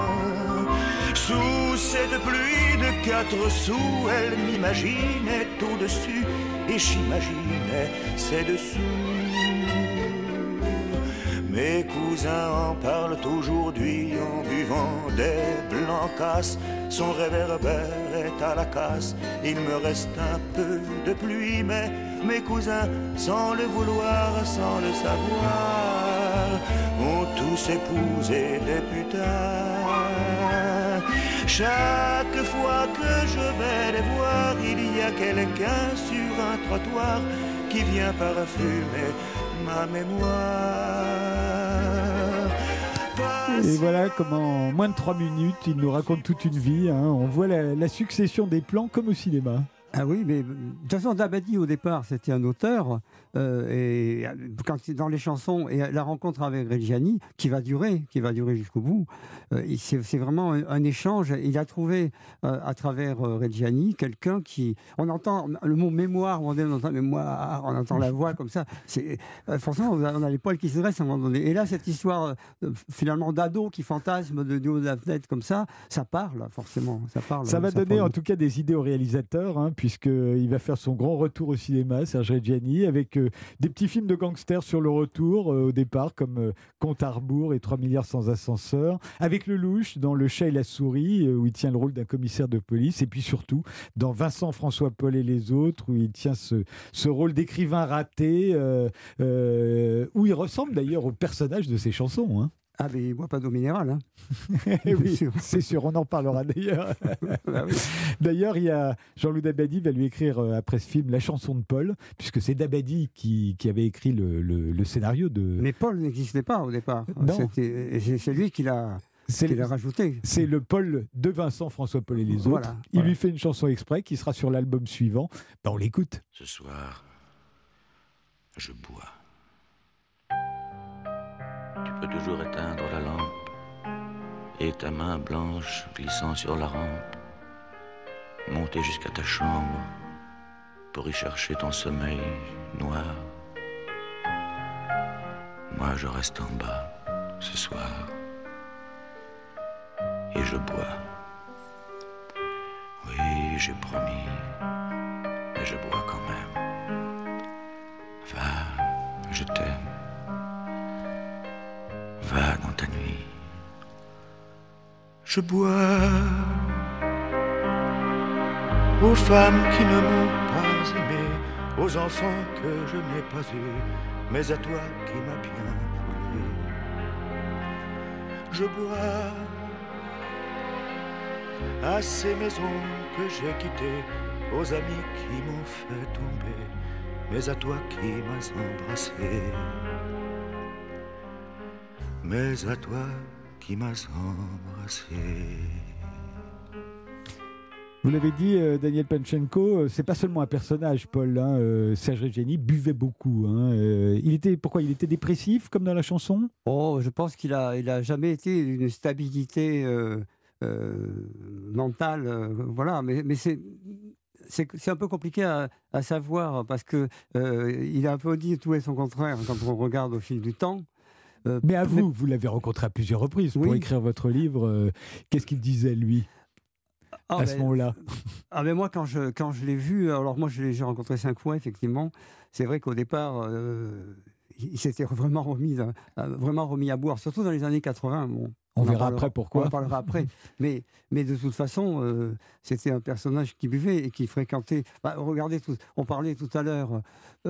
Sous cette pluie de 4 sous, elle m'imaginait au-dessus. et j'imaginais ses dessous. Mes cousins en parlent aujourd'hui en buvant des blancasses. Son réverbère est à la casse, il me reste un peu de pluie, mais mes cousins, sans le vouloir, sans le savoir, ont tous épousé des putains. Chaque fois que je vais les voir, il y a quelqu'un sur un trottoir qui vient parfumer ma mémoire. Et voilà comment, en moins de 3 minutes, il nous raconte toute une vie. On voit la succession des plans comme au cinéma. Ah oui, mais de toute façon, Dabadi, au départ, c'était un auteur. Et quand dans les chansons, et la rencontre avec Reggiani, qui va durer jusqu'au bout, c'est vraiment un échange. Il a trouvé, à travers Reggiani, quelqu'un qui... On entend le mot mémoire, on entend mémoire, on entend la voix comme ça. Forcément, on a les poils qui se dressent à un moment donné. Et là, cette histoire, finalement, d'ado qui fantasme du haut de la fenêtre comme ça parle, forcément. Ça va donner, en tout cas, des idées aux réalisateurs, puisqu'il va faire son grand retour au cinéma, Serge Reggiani, avec des petits films de gangsters sur le retour, au départ, comme Compte à rebours et 3 milliards sans ascenseur, avec Lelouch dans Le chat et la souris, où il tient le rôle d'un commissaire de police, et puis surtout dans Vincent, François, Paul et les autres, où il tient ce rôle d'écrivain raté, où il ressemble d'ailleurs au personnage de ses chansons. Ah, mais il ne boit pas d'eau minérale. Oui, c'est sûr, on en parlera d'ailleurs. Bah oui. D'ailleurs, il y a Jean-Loup Dabadi va lui écrire après ce film La chanson de Paul, puisque c'est Dabadi qui avait écrit le scénario de... Mais Paul n'existait pas au départ. Non. C'est lui qui l'a rajouté. C'est le Paul de Vincent, François, Paul et les autres. Voilà, il lui fait une chanson exprès qui sera sur l'album suivant. On l'écoute. Ce soir, je bois. Tu peux toujours éteindre la lampe et ta main blanche glissant sur la rampe, monter jusqu'à ta chambre pour y chercher ton sommeil noir. Moi je reste en bas ce soir et je bois. Oui, j'ai promis, mais je bois quand même. Va, je t'aime. Va dans ta nuit. Je bois aux femmes qui ne m'ont pas aimé, aux enfants que je n'ai pas eus, mais à toi qui m'as bien voulu. Je bois à ces maisons que j'ai quittées, aux amis qui m'ont fait tomber, mais à toi qui m'as embrassé. Mais à toi qui m'as embrassé. Vous l'avez dit, Daniel Panchenko, c'est pas seulement un personnage, Paul. Serge Reggiani buvait beaucoup. Il était dépressif, comme dans la chanson ? Oh, je pense qu'il a jamais été d'une stabilité mentale. Voilà, mais c'est un peu compliqué à savoir, parce que il a un peu dit tout et son contraire quand on regarde au fil du temps. Mais vous l'avez rencontré à plusieurs reprises pour écrire votre livre. Qu'est-ce qu'il disait, lui, à ce moment-là ? Mais moi, quand je l'ai vu, alors moi, je l'ai rencontré 5 fois, effectivement. C'est vrai qu'au départ, il s'était vraiment remis à boire, surtout dans les années 80. Bon, on verra après pourquoi. On en parlera après. Mais de toute façon, c'était un personnage qui buvait et qui fréquentait... regardez, on parlait tout à l'heure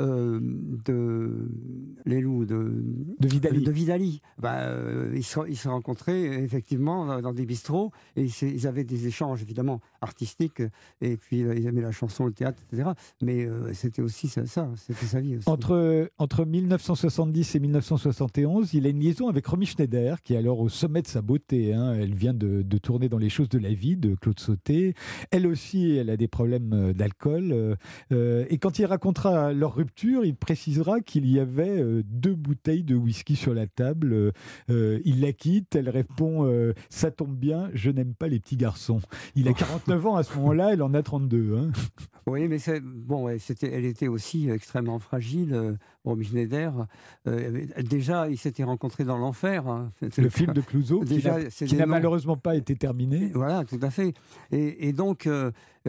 de Lelou, de Vidali. Ils se rencontraient effectivement dans des bistrots et ils avaient des échanges évidemment artistiques, et puis ils aimaient la chanson, le théâtre, etc. Mais c'était aussi ça, c'était sa vie aussi. Entre 1970 et 1971, il a une liaison avec Romy Schneider, qui est alors au sommet de sa beauté. Elle vient de tourner dans Les choses de la vie de Claude Sauté. Elle aussi, elle a des problèmes d'alcool. Et quand il racontera leur rupture, il précisera qu'il y avait 2 bouteilles de whisky sur la table. Il la quitte, elle répond « Ça tombe bien, je n'aime pas les petits garçons ». Il a 49 ans à ce moment-là, elle en a 32. Oui, mais elle était aussi extrêmement fragile, Romy Schneider. Déjà, ils s'étaient rencontrés dans l'enfer. Le film de Clouzot, qui n'a malheureusement pas été terminé. Voilà, tout à fait. Et donc,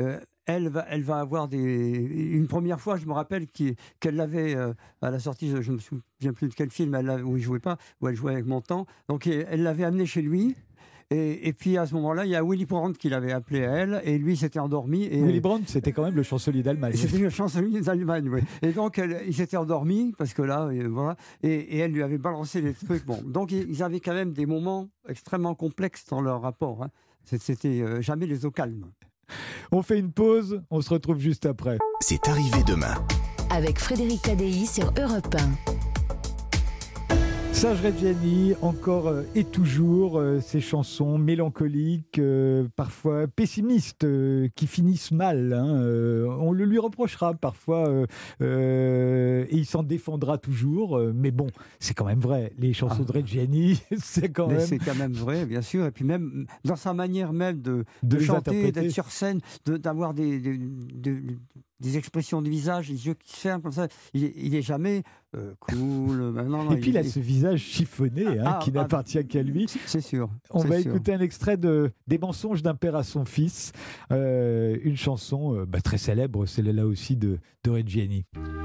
elle va avoir une première fois, je me rappelle qu'elle l'avait à la sortie, je me souviens plus de quel film où il jouait pas, où elle jouait avec Montand. Donc elle l'avait amené chez lui. Et puis à ce moment-là, il y a Willy Brandt qui l'avait appelé à elle, et lui s'était endormi. Et Willy Brandt, c'était quand même le chancelier d'Allemagne. C'était le chancelier d'Allemagne, oui. Et donc il s'était endormi parce que là, voilà, et elle lui avait balancé des trucs. Bon, donc ils avaient quand même des moments extrêmement complexes dans leur rapport. Hein. C'était jamais les eaux calmes. On fait une pause, on se retrouve juste après. C'est arrivé demain. Avec Frédéric Tadei sur Europe 1. Serge Reggiani, encore et toujours, ces chansons mélancoliques, parfois pessimistes, qui finissent mal. Hein, on le lui reprochera parfois, et il s'en défendra toujours. Mais bon, c'est quand même vrai. Les chansons de Reggiani, c'est quand même... C'est quand même vrai, bien sûr. Et puis même dans sa manière même de chanter, d'être sur scène, d'avoir des expressions de visage, les yeux qui se ferment comme ça. Il est jamais cool. Et puis il a ce visage chiffonné qui n'appartient qu'à lui. C'est sûr. On va écouter un extrait des mensonges d'un père à son fils. Une chanson très célèbre, celle-là aussi de Reggiani.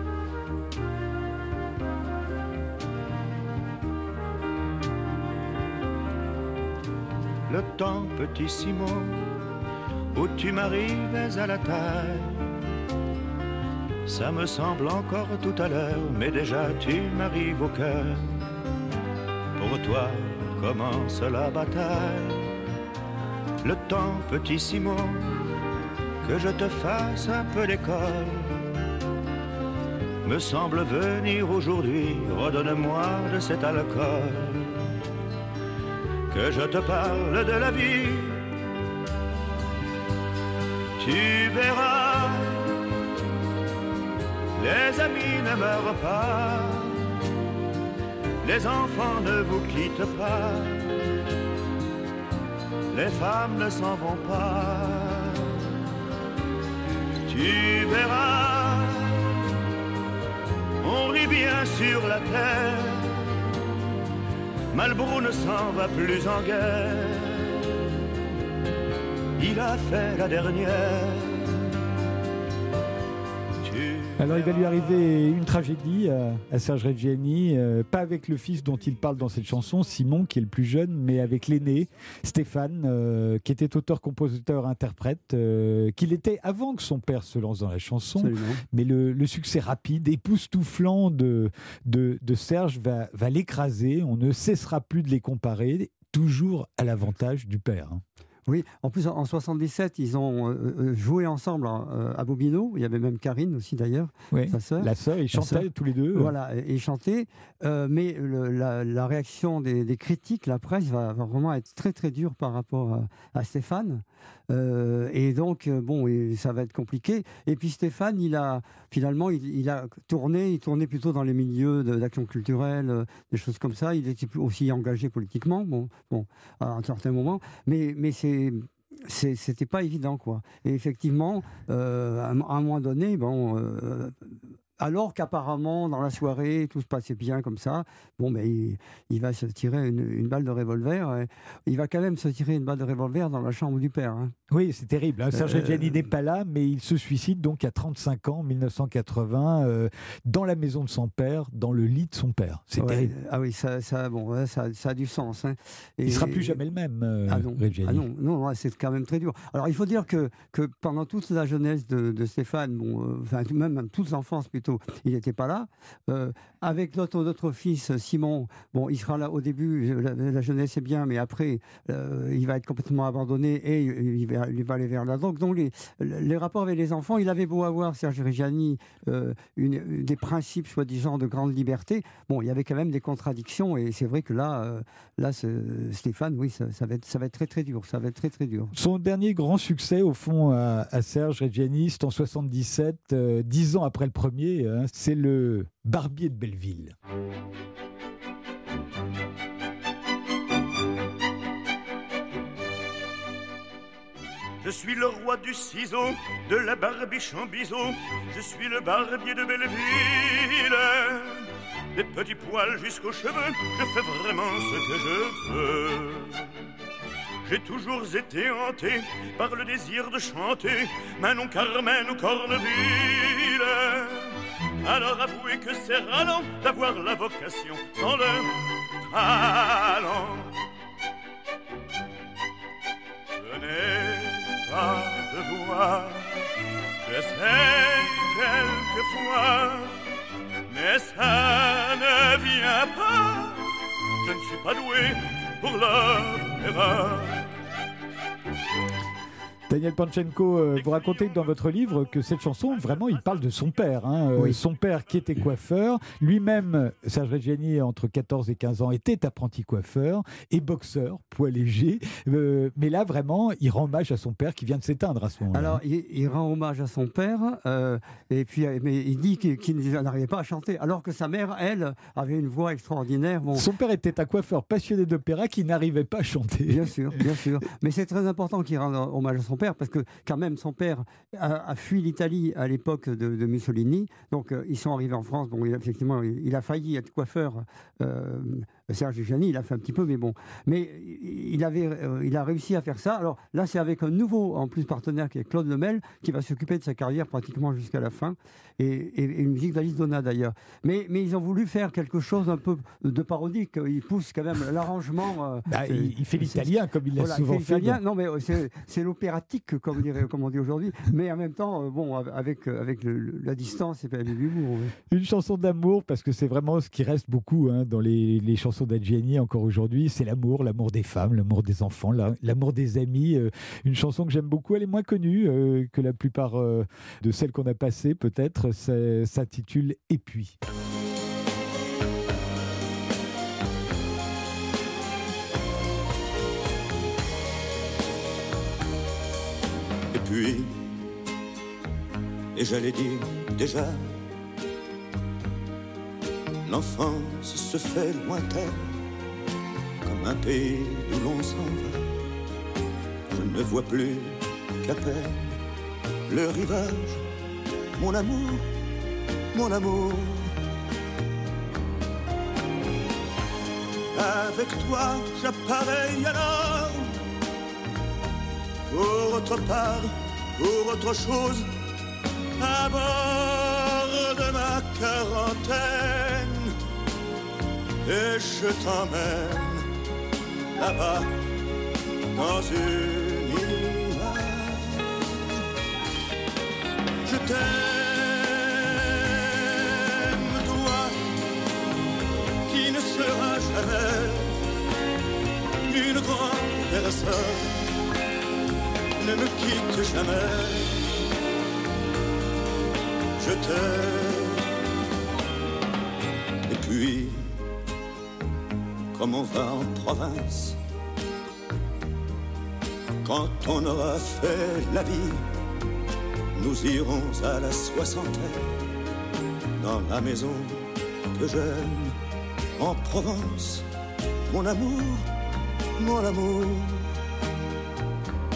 Le temps, petit Simon, où tu m'arrivais à la taille, ça me semble encore tout à l'heure, mais déjà tu m'arrives au cœur. Pour toi commence la bataille. Le temps, petit Simon, que je te fasse un peu l'école, me semble venir aujourd'hui. Redonne-moi de cet alcool, que je te parle de la vie. Tu verras, les amis ne meurent pas, les enfants ne vous quittent pas, les femmes ne s'en vont pas. Tu verras, on rit bien sur la terre, Malbrou ne s'en va plus en guerre, il a fait la dernière. Alors il va lui arriver une tragédie à Serge Reggiani, pas avec le fils dont il parle dans cette chanson, Simon qui est le plus jeune, mais avec l'aîné, Stéphane, qui était auteur, compositeur, interprète, qu'il était avant que son père se lance dans la chanson. Absolument. Mais le succès rapide, époustouflant de Serge va l'écraser, on ne cessera plus de les comparer, toujours à l'avantage du père. Hein. Oui, en plus en 77, ils ont joué ensemble à Bobino. Il y avait même Karine aussi d'ailleurs, sa sœur. La sœur, ils chantaient tous les deux. Voilà, ils chantaient. Mais la réaction des critiques, la presse va vraiment être très très dure par rapport à Stéphane. Et donc ça va être compliqué. Et puis Stéphane, il a tourné plutôt dans les milieux d'action culturelle, des choses comme ça. Il était aussi engagé politiquement, à un certain moment. Mais c'était pas évident, quoi. Et effectivement, à un moment donné, alors qu'apparemment dans la soirée tout se passait bien comme ça, il va se tirer une balle de revolver. Il va quand même se tirer une balle de revolver dans la chambre du père. Hein. Oui, c'est terrible. Hein. Serge Reggiani n'est pas là, mais il se suicide donc à 35 ans, en 1980, dans la maison de son père, dans le lit de son père. C'est terrible. Ah oui, ça a du sens. Hein. Il ne sera plus jamais le même, Reggiani. Non, c'est quand même très dur. Alors il faut dire que pendant toute la jeunesse de Stéphane, même toute l'enfance plutôt, il n'était pas là. Avec notre fils Simon, il sera là au début, la jeunesse est bien, mais après, il va être complètement abandonné et il va aller vers la drogue. Donc les rapports avec les enfants, il avait beau avoir, Serge Reggiani, des principes soi-disant de grande liberté, il y avait quand même des contradictions, et c'est vrai que là Stéphane, oui, ça va être très très dur. Ça va être très très dur. Son dernier grand succès, au fond, à Serge Reggiani, c'est en 77, 10 ans après le premier, c'est le Barbier de Belleville. Je suis le roi du ciseau, de la barbiche en biseau. Je suis le barbier de Belleville. Des petits poils jusqu'aux cheveux, je fais vraiment ce que je veux. J'ai toujours été hanté par le désir de chanter Manon, Carmen ou Corneville. Alors avouez que c'est ralent d'avoir la vocation sans le talent. Je n'ai pas de voix, j'essaie quelquefois, mais ça ne vient pas. Je ne suis pas doué pour l'opéra. Daniel Panchenko, vous racontez dans votre livre que cette chanson, vraiment, il parle de son père. Oui. Son père qui était coiffeur. Lui-même, Serge Reggiani, entre 14 et 15 ans, était apprenti coiffeur et boxeur, poids léger. Mais là, vraiment, il rend hommage à son père qui vient de s'éteindre à ce moment-là. Alors, il rend hommage à son père, et puis, mais il dit qu'il n'arrivait pas à chanter, alors que sa mère, elle, avait une voix extraordinaire. Bon. Son père était un coiffeur passionné d'opéra qui n'arrivait pas à chanter. Bien sûr, bien sûr. Mais c'est très important qu'il rende hommage à son père, parce que quand même son père a fui l'Italie à l'époque de Mussolini, donc ils sont arrivés en France. Bon, effectivement, il a failli être coiffeur. Serge Reggiani, il a fait un petit peu, mais bon. Mais il a réussi à faire ça. Alors là, c'est avec un nouveau, en plus, partenaire qui est Claude Lemel, qui va s'occuper de sa carrière pratiquement jusqu'à la fin, et une musique d'Alice Donna d'ailleurs. Mais ils ont voulu faire quelque chose un peu de parodique. Ils poussent quand même l'arrangement. Il fait l'italien, comme il l'a souvent fait. Non, mais c'est l'opératique, comme on dit aujourd'hui. Mais en même temps, bon, avec la distance et l'humour. Oui. Une chanson d'amour, parce que c'est vraiment ce qui reste beaucoup dans les chansons d'Adjani encore aujourd'hui, c'est l'amour des femmes, l'amour des enfants, l'amour des amis. Une chanson que j'aime beaucoup, elle est moins connue que la plupart de celles qu'on a passées peut-être, ça s'intitule « Et puis ». Et puis, et j'allais dire déjà, l'enfance se fait lointaine, comme un pays d'où l'on s'en va. Je ne vois plus qu'à peine le rivage, mon amour, mon amour. Avec toi, j'appareille alors, pour autre part, pour autre chose, à bord de ma quarantaine. Et je t'emmène là-bas dans une image. Je t'aime, toi, qui ne seras jamais une grande personne. Ne me quitte jamais. Je t'aime. Et puis, comme on va en province, quand on aura fait la vie, nous irons à la soixantaine, dans la maison que j'aime, en Provence, mon amour, mon amour. Daniel ?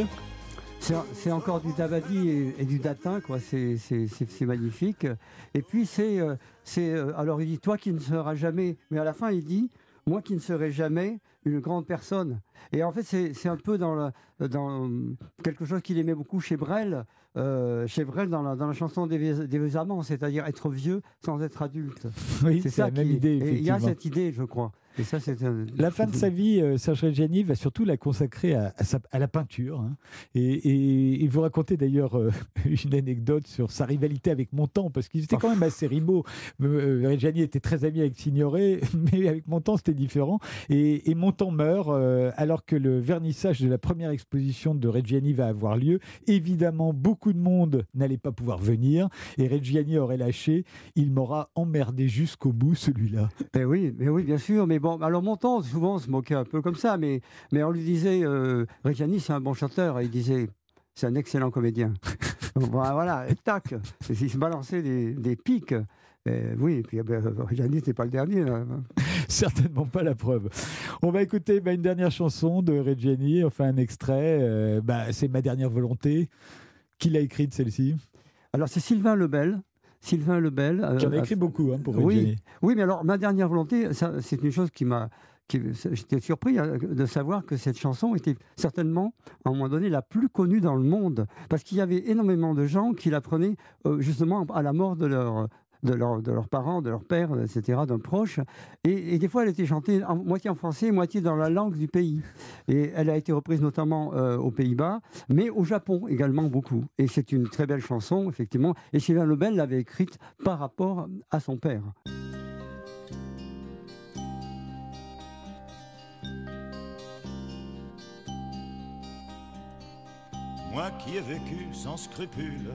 C'est encore du Dabadi et du Datin, quoi. C'est magnifique. Et puis alors il dit toi qui ne seras jamais, mais à la fin il dit moi qui ne serai jamais une grande personne. Et en fait c'est un peu dans quelque chose qu'il aimait beaucoup chez Brel. Dans la chanson des vieux amants, c'est-à-dire être vieux sans être adulte. Oui, c'est ça, la même idée. Il y a cette idée, je crois. Et ça, la fin de sa vie, Serge Reggiani va surtout la consacrer à la peinture. Et vous racontez d'ailleurs une anecdote sur sa rivalité avec Montand, parce qu'ils étaient quand même assez rivaux. Reggiani était très ami avec Signoret, mais avec Montand, c'était différent. Et Montand meurt alors que le vernissage de la première exposition de Reggiani va avoir lieu. Évidemment, beaucoup de monde n'allait pas pouvoir venir, et Reggiani aurait lâché. Il m'aura emmerdé jusqu'au bout, celui-là. Mais oui, bien sûr. Mais bon, alors Montand, souvent, on se moquait un peu comme ça, mais on lui disait, Reggiani, c'est un bon chanteur, et il disait, c'est un excellent comédien. Voilà, et tac, il se balançait des pics. Oui, et puis Reggiani n'était pas le dernier. Là. Certainement pas la preuve. On va écouter une dernière chanson de Reggiani, enfin un extrait. C'est Ma dernière volonté. Qui l'a écrite, celle-ci ? Alors, c'est Sylvain Lebel. Qui en a écrit beaucoup pour Reggiani. Oui, mais alors, Ma dernière volonté, c'est une chose qui m'a j'étais surpris de savoir que cette chanson était certainement, à un moment donné, la plus connue dans le monde. Parce qu'il y avait énormément de gens qui l'apprenaient justement à la mort de leurs parents, de leur père, etc., d'un proche. Et des fois, elle était chantée moitié en français, moitié dans la langue du pays. Et elle a été reprise notamment aux Pays-Bas, mais au Japon également beaucoup. Et c'est une très belle chanson, effectivement. Et Sylvain Lebel l'avait écrite par rapport à son père. Moi qui ai vécu sans scrupule,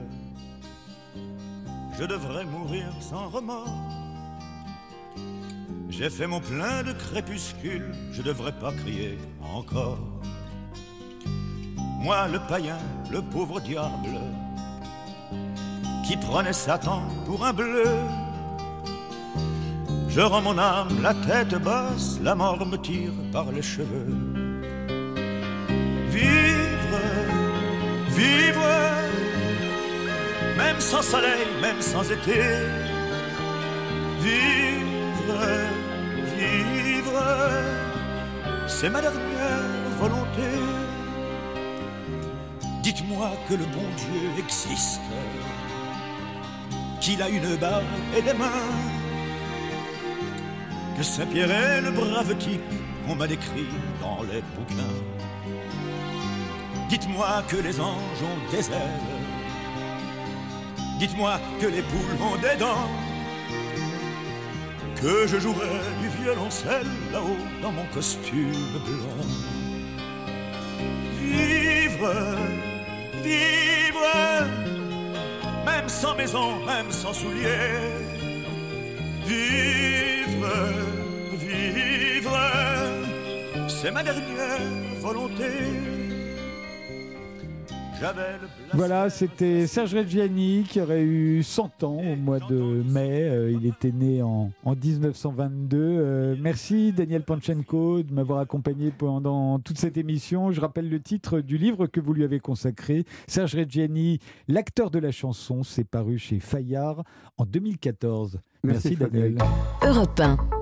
je devrais mourir sans remords. J'ai fait mon plein de crépuscules, je devrais pas crier encore. Moi le païen, le pauvre diable, qui prenait Satan pour un bleu. Je rends mon âme la tête basse, la mort me tire par les cheveux. Vivre, même sans soleil, même sans été. Vivre, c'est ma dernière volonté. Dites-moi que le bon Dieu existe, qu'il a une barbe et des mains, que Saint-Pierre est le brave type qu'on m'a décrit dans les bouquins. Dites-moi que les anges ont des ailes, dites-moi que les poules ont des dents, que je jouerai du violoncelle là-haut dans mon costume blanc. Vivre, même sans maison, même sans souliers. Vivre, c'est ma dernière volonté. Voilà, c'était Serge Reggiani qui aurait eu 100 ans au mois de mai. Il était né en 1922. Merci Daniel Panchenko de m'avoir accompagné pendant toute cette émission. Je rappelle le titre du livre que vous lui avez consacré. Serge Reggiani, l'acteur de la chanson, c'est paru chez Fayard en 2014. Merci Daniel. Europe 1.